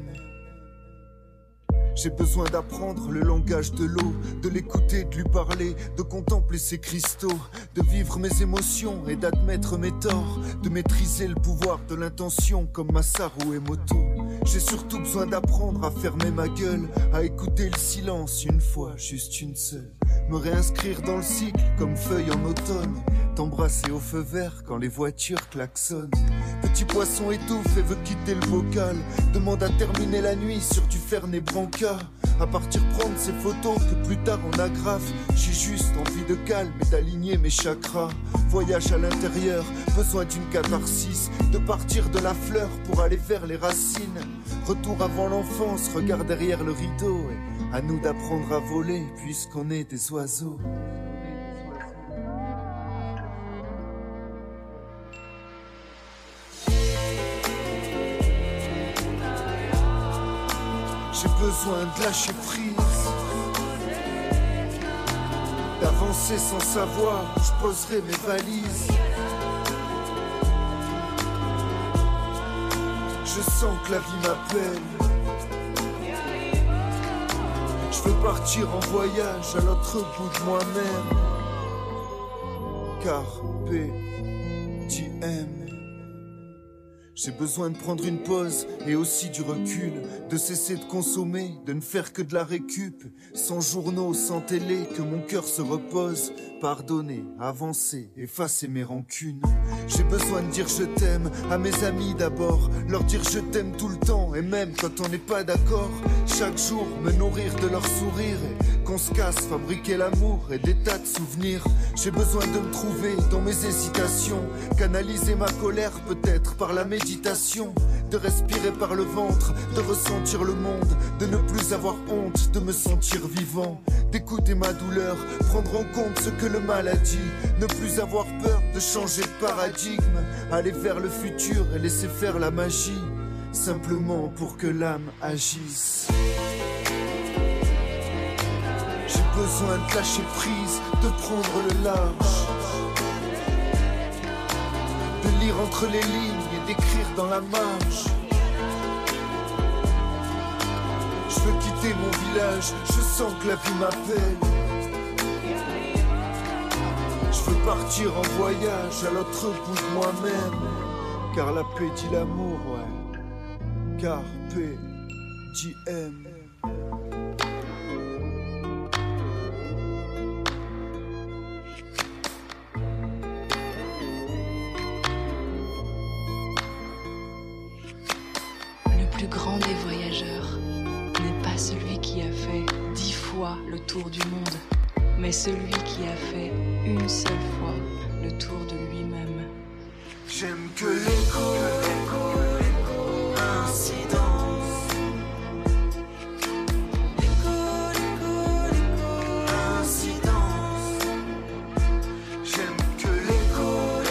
J'ai besoin d'apprendre le langage de l'eau, de l'écouter, de lui parler, de contempler ses cristaux, de vivre mes émotions et d'admettre mes torts, de maîtriser le pouvoir de l'intention comme Masaru Emoto. J'ai surtout besoin d'apprendre à fermer ma gueule, à écouter le silence une fois, juste une seule. Me réinscrire dans le cycle comme feuille en automne, t'embrasser au feu vert quand les voitures klaxonnent. Petit poisson étouffe et veut quitter le bocal, demande à terminer la nuit sur du Fernet Branca. À partir prendre ces photos que plus tard on agrafe. J'ai juste envie de calme et d'aligner mes chakras. Voyage à l'intérieur, besoin d'une catharsis, de partir de la fleur pour aller vers les racines. Retour avant l'enfance, regard derrière le rideau, et à nous d'apprendre à voler puisqu'on est des oiseaux. J'ai besoin de lâcher prise, d'avancer sans savoir où je poserai mes valises. Je sens que la vie m'appelle. Je veux partir en voyage à l'autre bout de moi-même. Carpe diem. J'ai besoin de prendre une pause et aussi du recul, de cesser de consommer, de ne faire que de la récup, sans journaux, sans télé, que mon cœur se repose, pardonner, avancer, effacer mes rancunes. J'ai besoin de dire je t'aime à mes amis d'abord, leur dire je t'aime tout le temps et même quand on n'est pas d'accord, chaque jour me nourrir de leur sourire et qu'on se casse, fabriquer l'amour et des tas de souvenirs. J'ai besoin de me trouver dans mes hésitations, canaliser ma colère peut-être par la méditation, de respirer par le ventre, de ressentir le monde, de ne plus avoir honte, de me sentir vivant, d'écouter ma douleur, prendre en compte ce que le mal a dit, ne plus avoir peur de changer de paradigme, aller vers le futur et laisser faire la magie, simplement pour que l'âme agisse. J'ai besoin de lâcher prise, de prendre le large, de lire entre les lignes et d'écrire dans la marge. Je veux quitter mon village, je sens que la vie m'appelle. Je veux partir en voyage à l'autre bout de moi-même, car la paix dit l'amour, ouais. Carpe diem. Le plus grand des voyageurs n'est pas celui qui a fait 10 fois le tour du monde, mais celui qui a fait une seule fois le tour de lui-même. J'aime que l'écho, incidence. Incidence. J'aime que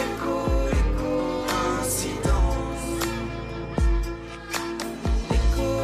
l'écho, incidence.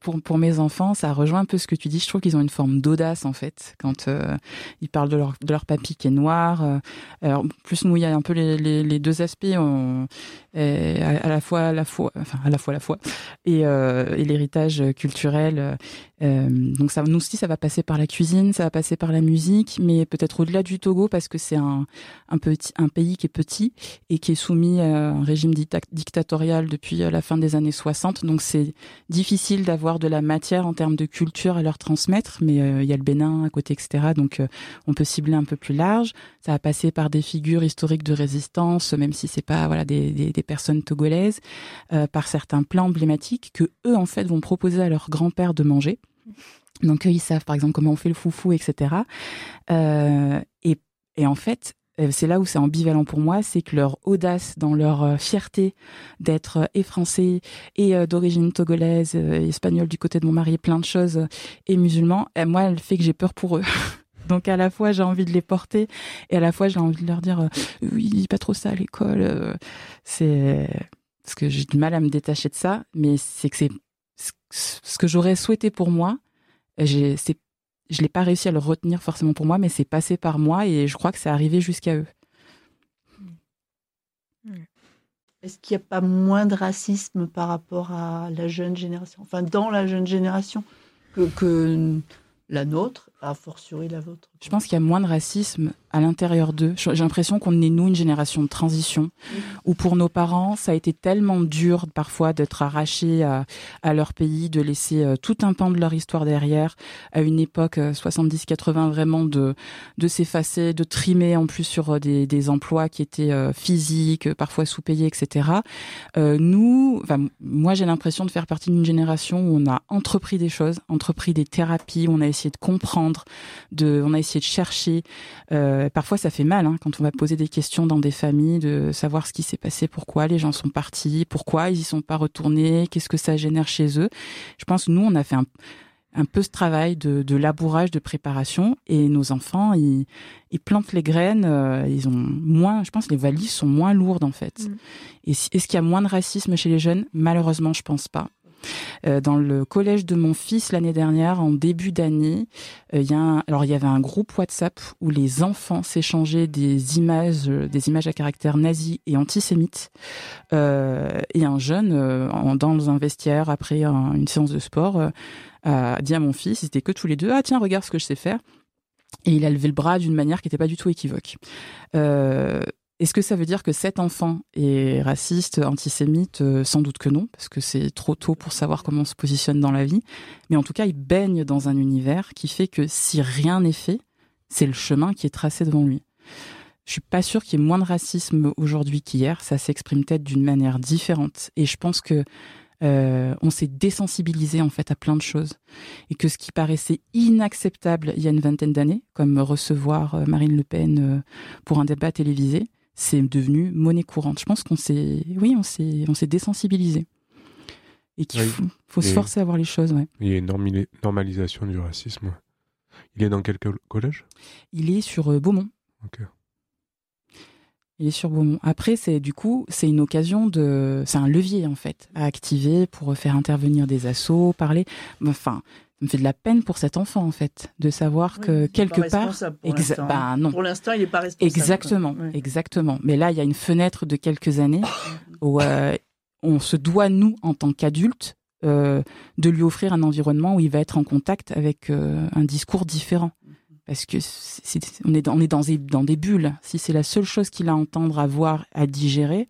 pour mes enfants, ça rejoint un peu ce que tu dis. Je trouve qu'ils ont une forme d'audace en fait quand ils parlent de leur papy qui est noir. Alors plus nous, il y a un peu les deux aspects, à la fois et l'héritage culturel. Donc ça, nous aussi, ça va passer par la cuisine, ça va passer par la musique, mais peut-être au-delà du Togo parce que c'est un pays qui est petit et qui est soumis à un régime dictatorial depuis la fin des années 60. Donc c'est difficile d'avoir de la matière en termes de culture à leur transmettre, mais il y a le Bénin à côté, etc. Donc on peut cibler un peu plus large. Ça va passer par des figures historiques de résistance, même si c'est pas des personnes togolaises, par certains plats emblématiques que eux en fait vont proposer à leur grand-père de manger. Donc eux, ils savent par exemple comment on fait le foufou, etc. Et en fait, c'est là où c'est ambivalent pour moi, c'est que leur audace, dans leur fierté d'être et français et d'origine togolaise, espagnole du côté de mon mari, plein de choses, et musulman, moi, elle fait que j'ai peur pour eux. Donc à la fois j'ai envie de les porter et à la fois j'ai envie de leur dire oui, pas trop ça à l'école. C'est parce que j'ai du mal à me détacher de ça, mais c'est que c'est ce que j'aurais souhaité pour moi. Je l'ai pas réussi à le retenir forcément pour moi, mais c'est passé par moi et je crois que c'est arrivé jusqu'à eux. Est-ce qu'il n'y a pas moins de racisme par rapport à la jeune génération, enfin dans la jeune génération que la nôtre, a fortiori la vôtre? Je pense qu'il y a moins de racisme à l'intérieur d'eux. J'ai l'impression qu'on est, nous, une génération de transition, où pour nos parents, ça a été tellement dur parfois d'être arrachés à leur pays, de laisser tout un pan de leur histoire derrière, à une époque 70-80, vraiment de s'effacer, de trimer en plus sur des emplois qui étaient physiques, parfois sous-payés, etc. Moi, j'ai l'impression de faire partie d'une génération où on a entrepris des choses, entrepris des thérapies, où on a essayé de comprendre, on a essayé de chercher. Parfois, ça fait mal quand on va poser des questions dans des familles, de savoir ce qui s'est passé, pourquoi les gens sont partis, pourquoi ils y sont pas retournés, qu'est-ce que ça génère chez eux. Je pense que nous, on a fait un peu ce travail de labourage, de préparation, et nos enfants, ils plantent les graines, ils ont moins, je pense, les valises sont moins lourdes en fait. Et est-ce qu'il y a moins de racisme chez les jeunes? Malheureusement, je pense pas. Dans le collège de mon fils l'année dernière, en début d'année, il y avait un groupe WhatsApp où les enfants s'échangeaient des images à caractère nazi et antisémite. Et un jeune, dans un vestiaire après une séance de sport, a dit à mon fils, ils étaient que tous les deux, ah tiens, regarde ce que je sais faire. Et il a levé le bras d'une manière qui n'était pas du tout équivoque. Est-ce que ça veut dire que cet enfant est raciste, antisémite? Sans doute que non, parce que c'est trop tôt pour savoir comment on se positionne dans la vie. Mais en tout cas, il baigne dans un univers qui fait que si rien n'est fait, c'est le chemin qui est tracé devant lui. Je suis pas sûre qu'il y ait moins de racisme aujourd'hui qu'hier. Ça s'exprime peut-être d'une manière différente. Et je pense que on s'est désensibilisé en fait à plein de choses. Et que ce qui paraissait inacceptable il y a une vingtaine d'années, comme recevoir Marine Le Pen pour un débat télévisé, c'est devenu monnaie courante. Je pense qu'on s'est désensibilisé. Et qu'il faut se forcer à voir les choses. Ouais. Il y a une normalisation du racisme. Il est dans quel collège? Il est sur Beaumont. Ok. Il est sur Beaumont. Après, c'est une occasion c'est un levier, en fait, à activer pour faire intervenir des assos, parler. Enfin, ça me fait de la peine pour cet enfant, en fait, de savoir que quelque part. Non. Pour l'instant, il n'est pas responsable. Exactement. Mais là, il y a une fenêtre de quelques années où on se doit, nous, en tant qu'adultes, de lui offrir un environnement où il va être en contact avec un discours différent. Parce que on est dans des bulles. Si c'est la seule chose qu'il a à entendre, à voir, à digérer,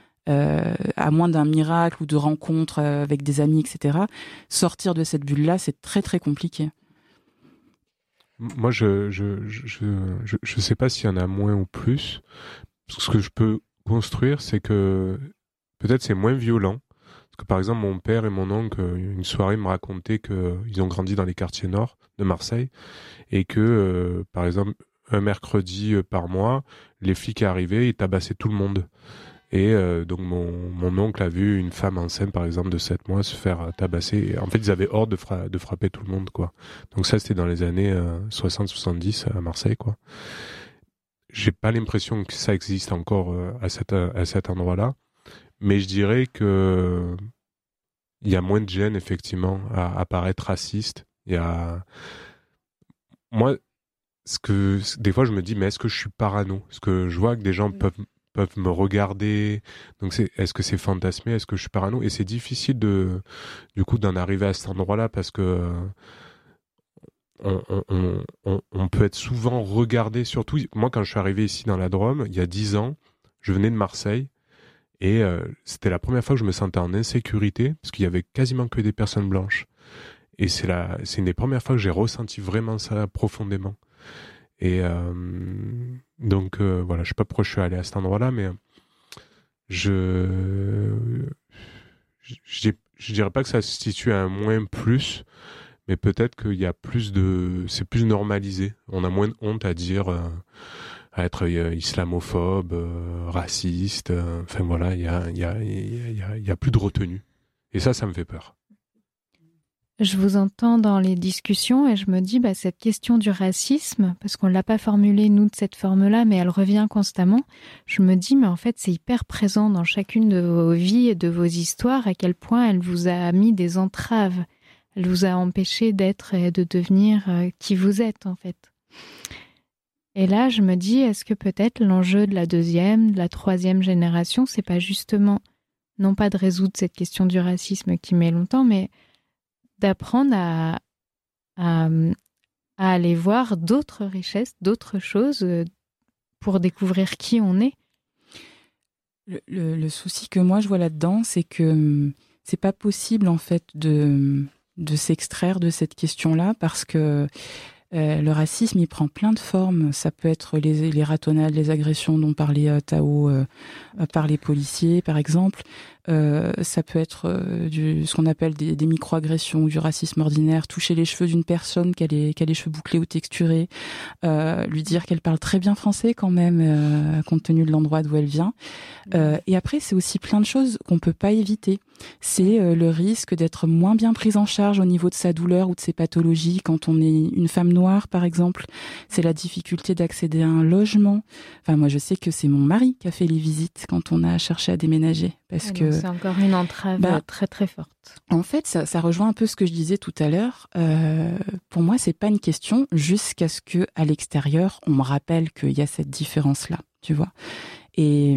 à moins d'un miracle ou de rencontres avec des amis, etc., sortir de cette bulle-là, c'est très très compliqué. Moi, je sais pas s'il y en a moins ou plus. Ce que je peux construire, c'est que peut-être c'est moins violent. Parce que par exemple, mon père et mon oncle, une soirée, me racontaient qu'ils ont grandi dans les quartiers nord de Marseille et que, par exemple, un mercredi par mois, les flics arrivaient et tabassaient tout le monde. Et donc mon oncle a vu une femme enceinte, par exemple, de 7 mois se faire tabasser. Et en fait, ils avaient ordre de frapper tout le monde, quoi. Donc ça, c'était dans les années 60-70 à Marseille, quoi. J'ai pas l'impression que ça existe encore à cet endroit-là. Mais je dirais que il y a moins de gêne effectivement à paraître raciste. Moi, des fois je me dis, mais est-ce que je suis parano? Est-ce que je vois que des gens peuvent me regarder? Donc est-ce que c'est fantasmé? Est-ce que je suis parano? Et c'est difficile du coup d'en arriver à cet endroit-là parce que on peut être souvent regardé. Surtout, moi quand je suis arrivé ici dans la Drôme, il y a 10 ans, je venais de Marseille. Et c'était la première fois que je me sentais en insécurité, parce qu'il y avait quasiment que des personnes blanches. Et c'est une des premières fois que j'ai ressenti vraiment ça profondément. Et donc voilà, je sais pas pourquoi je suis allé à cet endroit-là, mais je dirais pas que ça se situe à un moins plus, mais peut-être qu'il y a c'est plus normalisé. On a moins de honte à dire. À être islamophobe, raciste, enfin voilà, il y a plus de retenue. Et ça me fait peur. Je vous entends dans les discussions et je me dis, cette question du racisme, parce qu'on ne l'a pas formulée, nous, de cette forme-là, mais elle revient constamment, je me dis, mais en fait, c'est hyper présent dans chacune de vos vies et de vos histoires, à quel point elle vous a mis des entraves. Elle vous a empêché d'être et de devenir qui vous êtes, en fait. Et là, je me dis, est-ce que peut-être l'enjeu de la 2e, de la 3e génération, c'est pas justement, non pas de résoudre cette question du racisme qui met longtemps, mais d'apprendre à aller voir d'autres richesses, d'autres choses pour découvrir qui on est. Le souci que moi je vois là-dedans, c'est que c'est pas possible en fait de s'extraire de cette question-là parce que le racisme, il prend plein de formes. Ça peut être les ratonnades, les agressions dont parlait Tao par les policiers, par exemple. Ça peut être ce qu'on appelle des micro-agressions, du racisme ordinaire, toucher les cheveux d'une personne qui a les cheveux bouclés ou texturés, lui dire qu'elle parle très bien français quand même, compte tenu de l'endroit d'où elle vient. Et après, c'est aussi plein de choses qu'on peut pas éviter. C'est le risque d'être moins bien prise en charge au niveau de sa douleur ou de ses pathologies quand on est une femme noire, par exemple. C'est la difficulté d'accéder à un logement. Enfin, moi, je sais que c'est mon mari qui a fait les visites quand on a cherché à déménager. Parce que c'est encore une entrave très très forte. En fait, ça rejoint un peu ce que je disais tout à l'heure. Pour moi, c'est pas une question jusqu'à ce que, à l'extérieur, on me rappelle qu'il y a cette différence-là, tu vois. Et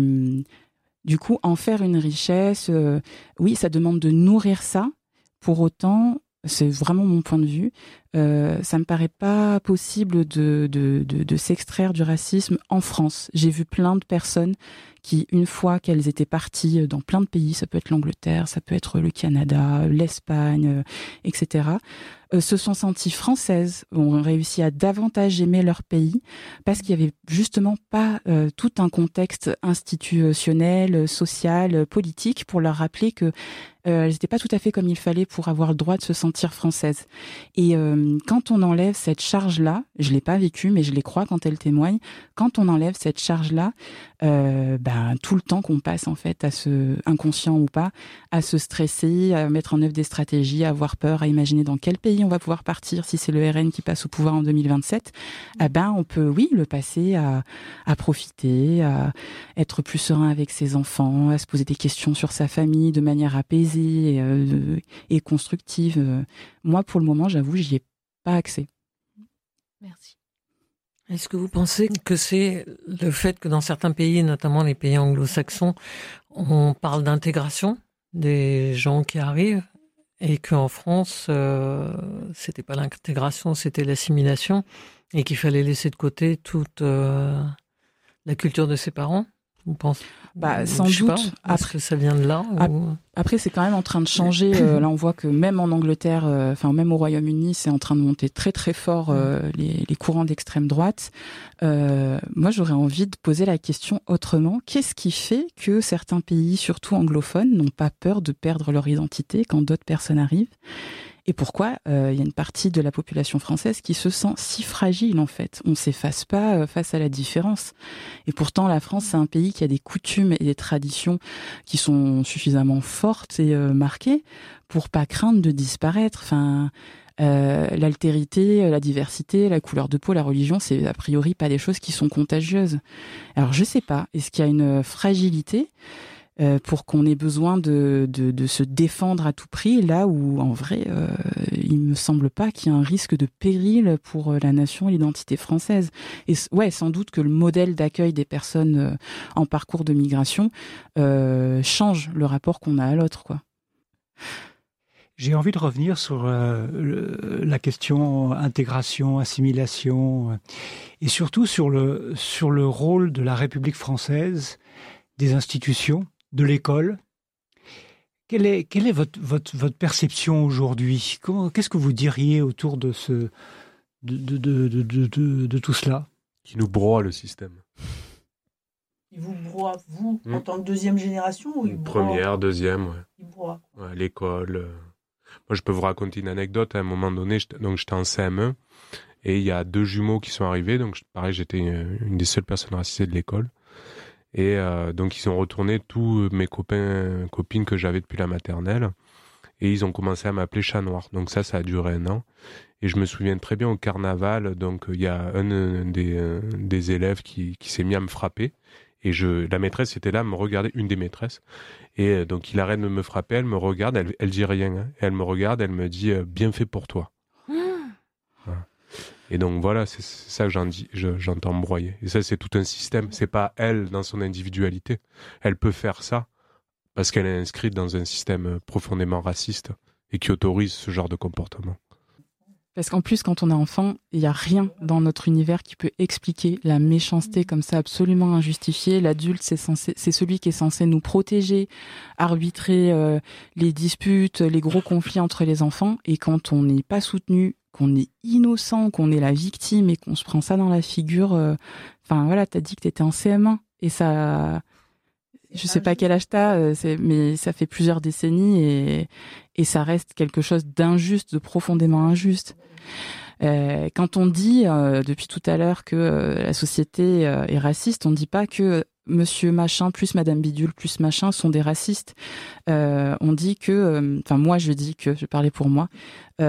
du coup, en faire une richesse, oui, ça demande de nourrir ça. Pour autant, c'est vraiment mon point de vue. Ça me paraît pas possible de s'extraire du racisme en France. J'ai vu plein de personnes qui, une fois qu'elles étaient parties dans plein de pays, ça peut être l'Angleterre, ça peut être le Canada, l'Espagne, etc., se sont senties françaises, ont réussi à davantage aimer leur pays parce qu'il y avait justement pas tout un contexte institutionnel, social, politique pour leur rappeler que elles n'étaient pas tout à fait comme il fallait pour avoir le droit de se sentir françaises. Et quand on enlève cette charge-là, je l'ai pas vécue, mais je les crois quand elles témoignent, quand on enlève cette charge-là, tout le temps qu'on passe en fait à inconscient ou pas, à se stresser, à mettre en œuvre des stratégies, à avoir peur, à imaginer dans quel pays on va pouvoir partir si c'est le RN qui passe au pouvoir en 2027, on peut, oui, le passer à profiter, à être plus serein avec ses enfants, à se poser des questions sur sa famille de manière apaisée et constructive. Moi, pour le moment, j'avoue, j'y ai pas accès. Merci. Est-ce que vous pensez que c'est le fait que dans certains pays, notamment les pays anglo-saxons, on parle d'intégration des gens qui arrivent et qu'en France, c'était pas l'intégration, c'était l'assimilation et qu'il fallait laisser de côté toute la culture de ses parents? Vous pensez? Sans doute. Est-ce que ça vient de là Après, c'est quand même en train de changer. Là, on voit que même en Angleterre, même au Royaume-Uni, c'est en train de monter très très fort les courants d'extrême droite. Moi, j'aurais envie de poser la question autrement. Qu'est-ce qui fait que certains pays, surtout anglophones, n'ont pas peur de perdre leur identité quand d'autres personnes arrivent ? Et pourquoi y a une partie de la population française qui se sent si fragile, en fait. On s'efface pas face à la différence. Et pourtant, la France, c'est un pays qui a des coutumes et des traditions qui sont suffisamment fortes et marquées pour pas craindre de disparaître. Enfin, l'altérité, la diversité, la couleur de peau, la religion, c'est a priori pas des choses qui sont contagieuses. Alors, je sais pas. Est-ce qu'il y a une fragilité ? pour qu'on ait besoin de se défendre à tout prix, là où en vrai il me semble pas qu'il y ait un risque de péril pour la nation et l'identité française. Et ouais, sans doute que le modèle d'accueil des personnes en parcours de migration change le rapport qu'on a à l'autre, quoi. J'ai envie de revenir sur la question intégration, assimilation, et surtout sur le rôle de la République française, des institutions, de l'école. Quelle est votre perception aujourd'hui ? Qu'est-ce que vous diriez autour de tout cela ? Qui nous broie le système. Il vous broie, vous, en tant que deuxième génération, ou il broie... Première, deuxième, ouais. Il broie. Ouais, l'école. Moi, je peux vous raconter une anecdote. À un moment donné, j'étais en CM1 et il y a 2 jumeaux qui sont arrivés. Donc, pareil, j'étais une des seules personnes racisées de l'école. Et donc, ils ont retourné tous mes copains, copines que j'avais depuis la maternelle. Et ils ont commencé à m'appeler Chat Noir. Donc ça a duré 1 an. Et je me souviens très bien au carnaval. Donc, il y a un des élèves qui s'est mis à me frapper. Et la maîtresse était là, me regardait, une des maîtresses. Et donc, il arrête de me frapper, elle me regarde, elle dit rien. Hein. Elle me regarde, elle me dit « bien fait pour toi ». Voilà. Et donc, voilà, c'est ça que j'entends broyer. Et ça, c'est tout un système. C'est pas elle dans son individualité. Elle peut faire ça parce qu'elle est inscrite dans un système profondément raciste et qui autorise ce genre de comportement. Parce qu'en plus, quand on est enfant, il n'y a rien dans notre univers qui peut expliquer la méchanceté comme ça, absolument injustifiée. L'adulte, c'est celui qui est censé nous protéger, arbitrer les disputes, les gros conflits entre les enfants. Et quand on n'est pas soutenu, qu'on est innocent, qu'on est la victime et qu'on se prend ça dans la figure... Enfin, voilà, t'as dit que t'étais en CM1. Et ça... Je sais pas quel âge t'as, mais ça fait plusieurs décennies et ça reste quelque chose d'injuste, de profondément injuste. Quand on dit depuis tout à l'heure que la société est raciste, on dit pas que monsieur machin plus madame bidule plus machin sont des racistes. On dit que, enfin moi je dis que, je vais parler pour moi,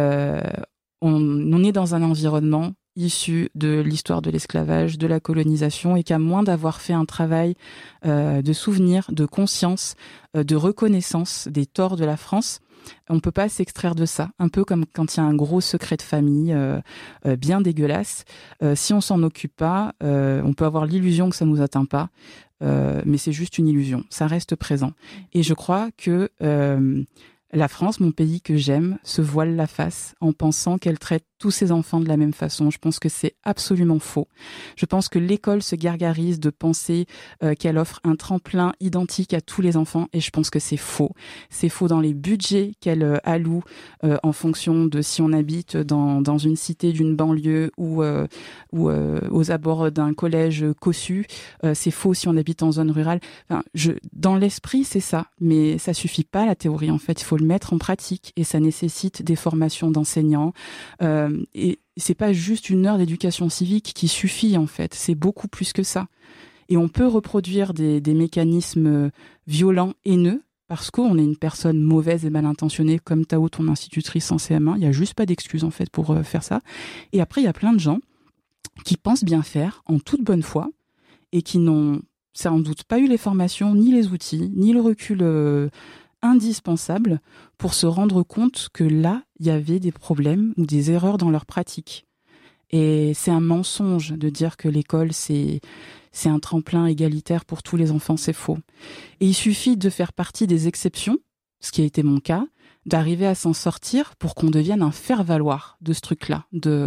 on est dans un environnement issu de l'histoire de l'esclavage, de la colonisation, et qu'à moins d'avoir fait un travail de souvenir, de conscience, de reconnaissance des torts de la France, on peut pas s'extraire de ça. Un peu comme quand il y a un gros secret de famille bien dégueulasse. Si on s'en occupe pas, on peut avoir l'illusion que ça nous atteint pas, mais c'est juste une illusion. Ça reste présent. Et je crois que la France, mon pays que j'aime, se voile la face en pensant qu'elle traite tous ses enfants de la même façon. Je pense que c'est absolument faux. Je pense que l'école se gargarise de penser qu'elle offre un tremplin identique à tous les enfants, et je pense que c'est faux. C'est faux dans les budgets qu'elle alloue en fonction de si on habite dans une cité d'une banlieue ou aux abords d'un collège cossu. C'est faux si on habite en zone rurale. Enfin, dans l'esprit, c'est ça, mais ça suffit pas la théorie. En fait, il faut le mettre en pratique et ça nécessite des formations d'enseignants. Et c'est pas juste une heure d'éducation civique qui suffit, en fait. C'est beaucoup plus que ça. Et on peut reproduire des mécanismes violents, haineux, parce qu'on est une personne mauvaise et mal intentionnée, comme Tao, ton institutrice en CM1. Il y a juste pas d'excuse, en fait, pour faire ça. Et après, il y a plein de gens qui pensent bien faire, en toute bonne foi, et qui n'ont sans doute pas eu les formations, ni les outils, ni le recul indispensable pour se rendre compte que là, il y avait des problèmes ou des erreurs dans leur pratique. Et c'est un mensonge de dire que l'école, c'est un tremplin égalitaire pour tous les enfants, c'est faux. Et il suffit de faire partie des exceptions, ce qui a été mon cas, d'arriver à s'en sortir pour qu'on devienne un faire-valoir de ce truc-là,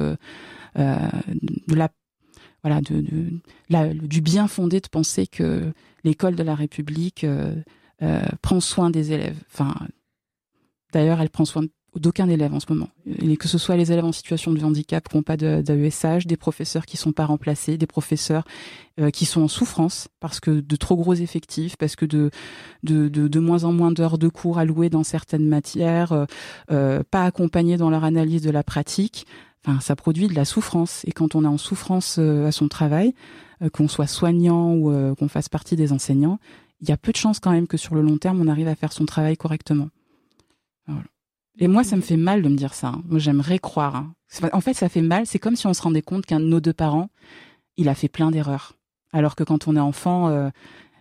du bien fondé de penser que l'école de la République prend soin des élèves. Enfin, d'ailleurs, elle prend soin d'aucun élève en ce moment. Et que ce soit les élèves en situation de handicap qui n'ont pas d'AESH, des professeurs qui ne sont pas remplacés, des professeurs qui sont en souffrance parce que de trop gros effectifs, parce que de moins en moins d'heures de cours allouées dans certaines matières, pas accompagnés dans leur analyse de la pratique. Enfin, ça produit de la souffrance. Et quand on est en souffrance à son travail, qu'on soit soignant ou qu'on fasse partie des enseignants, il y a peu de chances quand même que sur le long terme, on arrive à faire son travail correctement. Voilà. Et moi, ça me fait mal de me dire ça. Hein. Moi, j'aimerais croire. Hein. En fait, ça fait mal. C'est comme si on se rendait compte qu'un de nos 2 parents, il a fait plein d'erreurs. Alors que quand on est enfant,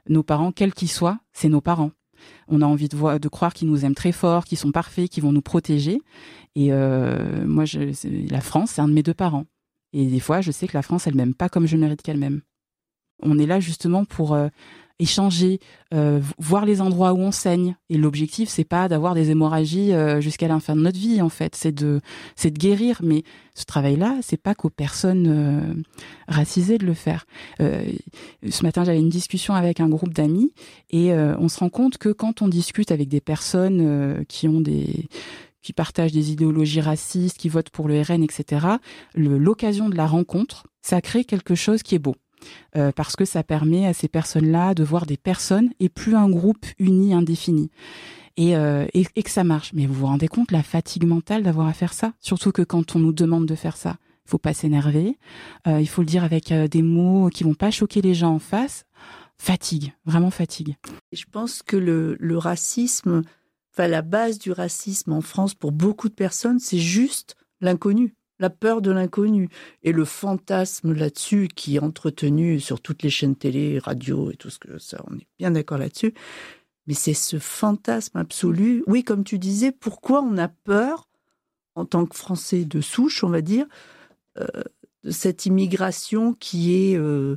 nos parents, quels qu'ils soient, c'est nos parents. On a envie de croire qu'ils nous aiment très fort, qu'ils sont parfaits, qu'ils vont nous protéger. Et moi, la France, c'est un de mes 2 parents. Et des fois, je sais que la France, elle m'aime pas comme je mérite qu'elle m'aime. On est là justement pour échanger, voir les endroits où on saigne. Et l'objectif, c'est pas d'avoir des hémorragies jusqu'à la fin de notre vie, en fait. C'est de guérir. Mais ce travail-là, c'est pas qu'aux personnes racisées de le faire. Ce matin, j'avais une discussion avec un groupe d'amis et on se rend compte que quand on discute avec des personnes qui partagent des idéologies racistes, qui votent pour le RN, etc., l'occasion de la rencontre, ça crée quelque chose qui est beau. Parce que ça permet à ces personnes-là de voir des personnes et plus un groupe uni, indéfini. Et que ça marche. Mais vous vous rendez compte la fatigue mentale d'avoir à faire ça ? Surtout que quand on nous demande de faire ça, il faut pas s'énerver. Il faut le dire avec des mots qui vont pas choquer les gens en face. Fatigue, vraiment fatigue. Je pense que le racisme, enfin la base du racisme en France pour beaucoup de personnes, c'est juste l'inconnu. La peur de l'inconnu et le fantasme là-dessus qui est entretenu sur toutes les chaînes télé, radio et tout ce que ça, on est bien d'accord là-dessus. Mais c'est ce fantasme absolu. Oui, comme tu disais, pourquoi on a peur, en tant que Français de souche, on va dire, de cette immigration qui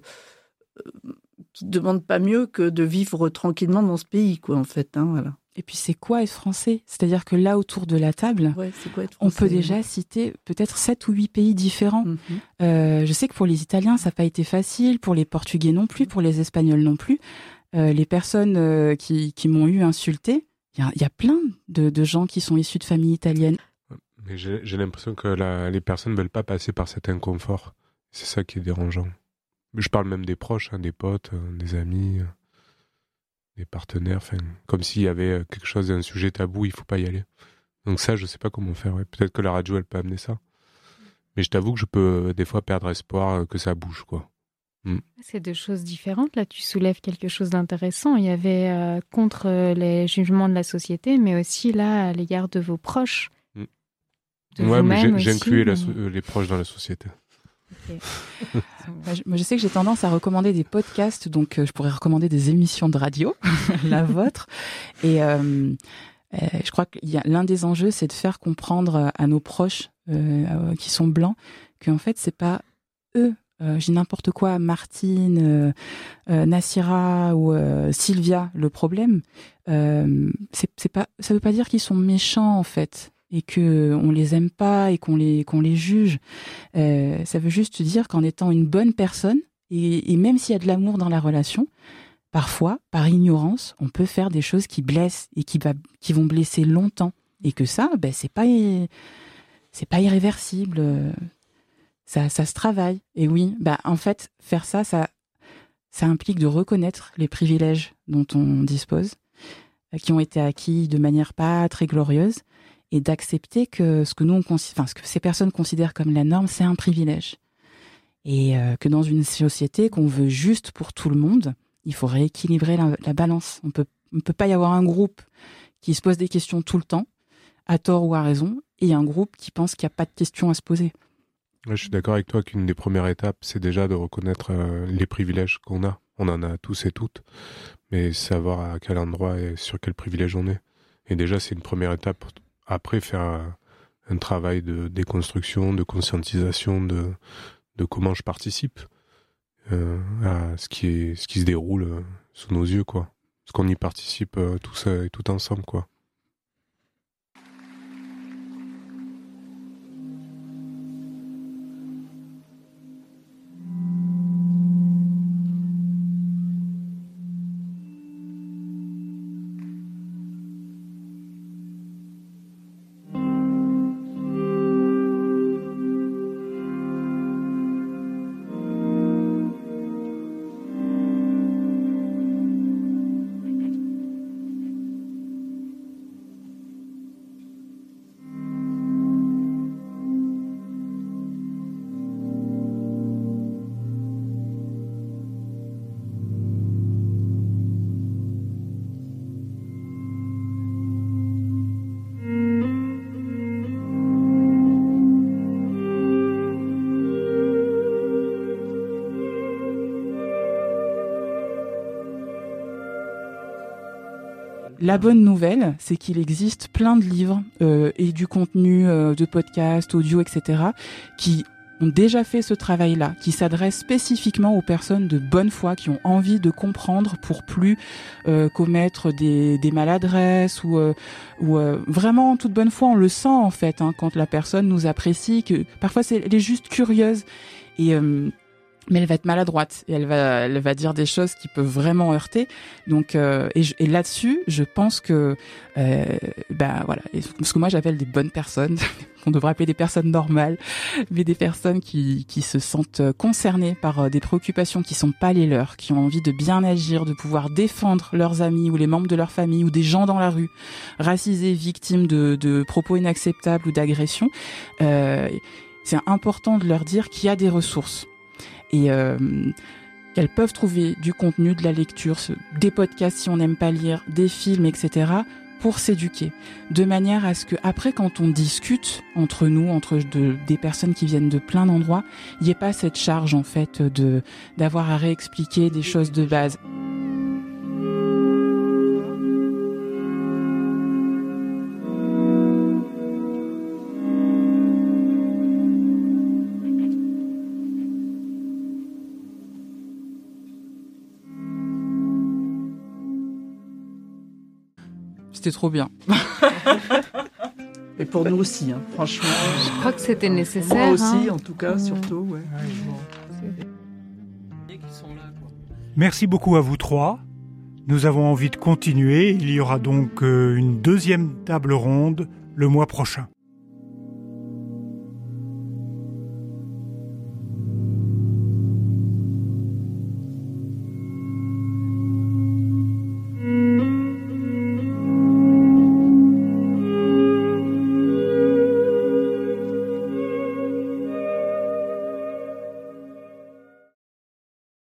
demande pas mieux que de vivre tranquillement dans ce pays, quoi, en fait, hein, voilà. Et puis, c'est quoi être français ? C'est-à-dire que là, autour de la table, on peut déjà citer peut-être 7 ou 8 pays différents. Je sais que pour les Italiens, ça n'a pas été facile, pour les Portugais non plus, pour les Espagnols non plus. Les personnes qui m'ont eu insulté, il y a plein de gens qui sont issus de familles italiennes. Mais j'ai l'impression que les personnes ne veulent pas passer par cet inconfort. C'est ça qui est dérangeant. Je parle même des proches, hein, des potes, des amis... des partenaires, comme s'il y avait quelque chose, un sujet tabou, il faut pas y aller. Donc ça, je sais pas comment faire. Ouais. Peut-être que la radio, elle peut amener ça. Mais je t'avoue que je peux des fois perdre espoir que ça bouge, quoi. C'est 2 choses différentes. Là, tu soulèves quelque chose d'intéressant. Il y avait contre les jugements de la société, mais aussi là, à l'égard de vos proches. Ouais, mais j'ai inclus les proches dans la société. Okay. Moi, je sais que j'ai tendance à recommander des podcasts, donc je pourrais recommander des émissions de radio, la vôtre. Et je crois que l'un des enjeux, c'est de faire comprendre à nos proches qui sont blancs qu'en fait, c'est pas eux. Je dis n'importe quoi, Martine, Nassira ou Sylvia, le problème. C'est pas, ça veut pas dire qu'ils sont méchants, en fait. Et qu'on les aime pas et qu'on les juge. Ça veut juste dire qu'en étant une bonne personne, et même s'il y a de l'amour dans la relation, parfois, par ignorance, on peut faire des choses qui blessent et qui vont blesser longtemps. Et que ça, c'est pas irréversible. Ça se travaille. Et oui, en fait, faire ça implique de reconnaître les privilèges dont on dispose, qui ont été acquis de manière pas très glorieuse, et d'accepter que ce que ces personnes considèrent comme la norme, c'est un privilège. Et que dans une société qu'on veut juste pour tout le monde, il faut rééquilibrer la balance. On peut pas y avoir un groupe qui se pose des questions tout le temps, à tort ou à raison, et un groupe qui pense qu'il n'y a pas de questions à se poser. Ouais, je suis d'accord avec toi qu'une des premières étapes, c'est déjà de reconnaître les privilèges qu'on a. On en a tous et toutes, mais savoir à quel endroit et sur quel privilège on est. Et déjà, c'est une première étape. Après, faire un travail de déconstruction, de conscientisation de comment je participe à ce qui se déroule sous nos yeux, quoi. Parce qu'on y participe tous et tout ensemble, quoi. la bonne nouvelle, c'est qu'il existe plein de livres et du contenu de podcasts, audio, etc., qui ont déjà fait ce travail-là, qui s'adressent spécifiquement aux personnes de bonne foi, qui ont envie de comprendre pour plus commettre des maladresses ou vraiment en toute bonne foi, on le sent en fait quand la personne nous apprécie, que parfois elle est juste curieuse et mais elle va être maladroite et elle va dire des choses qui peuvent vraiment heurter. Donc et là-dessus, je pense que voilà, parce que moi j'appelle des bonnes personnes, on devrait appeler des personnes normales, mais des personnes qui se sentent concernées par des préoccupations qui sont pas les leurs, qui ont envie de bien agir, de pouvoir défendre leurs amis ou les membres de leur famille ou des gens dans la rue, racisés, victimes de propos inacceptables ou d'agressions. C'est important de leur dire qu'il y a des ressources. Et qu'elles peuvent trouver du contenu, de la lecture, des podcasts si on n'aime pas lire, des films, etc., pour s'éduquer. De manière à ce que, après, quand on discute entre nous, des personnes qui viennent de plein d'endroits, il n'y ait pas cette charge, en fait, d'avoir à réexpliquer des choses de base. C'était trop bien. Et pour nous aussi, franchement. Je crois que c'était nécessaire. Moi aussi, en tout cas, surtout. Ouais. Merci beaucoup à vous trois. Nous avons envie de continuer. Il y aura donc une deuxième table ronde le mois prochain.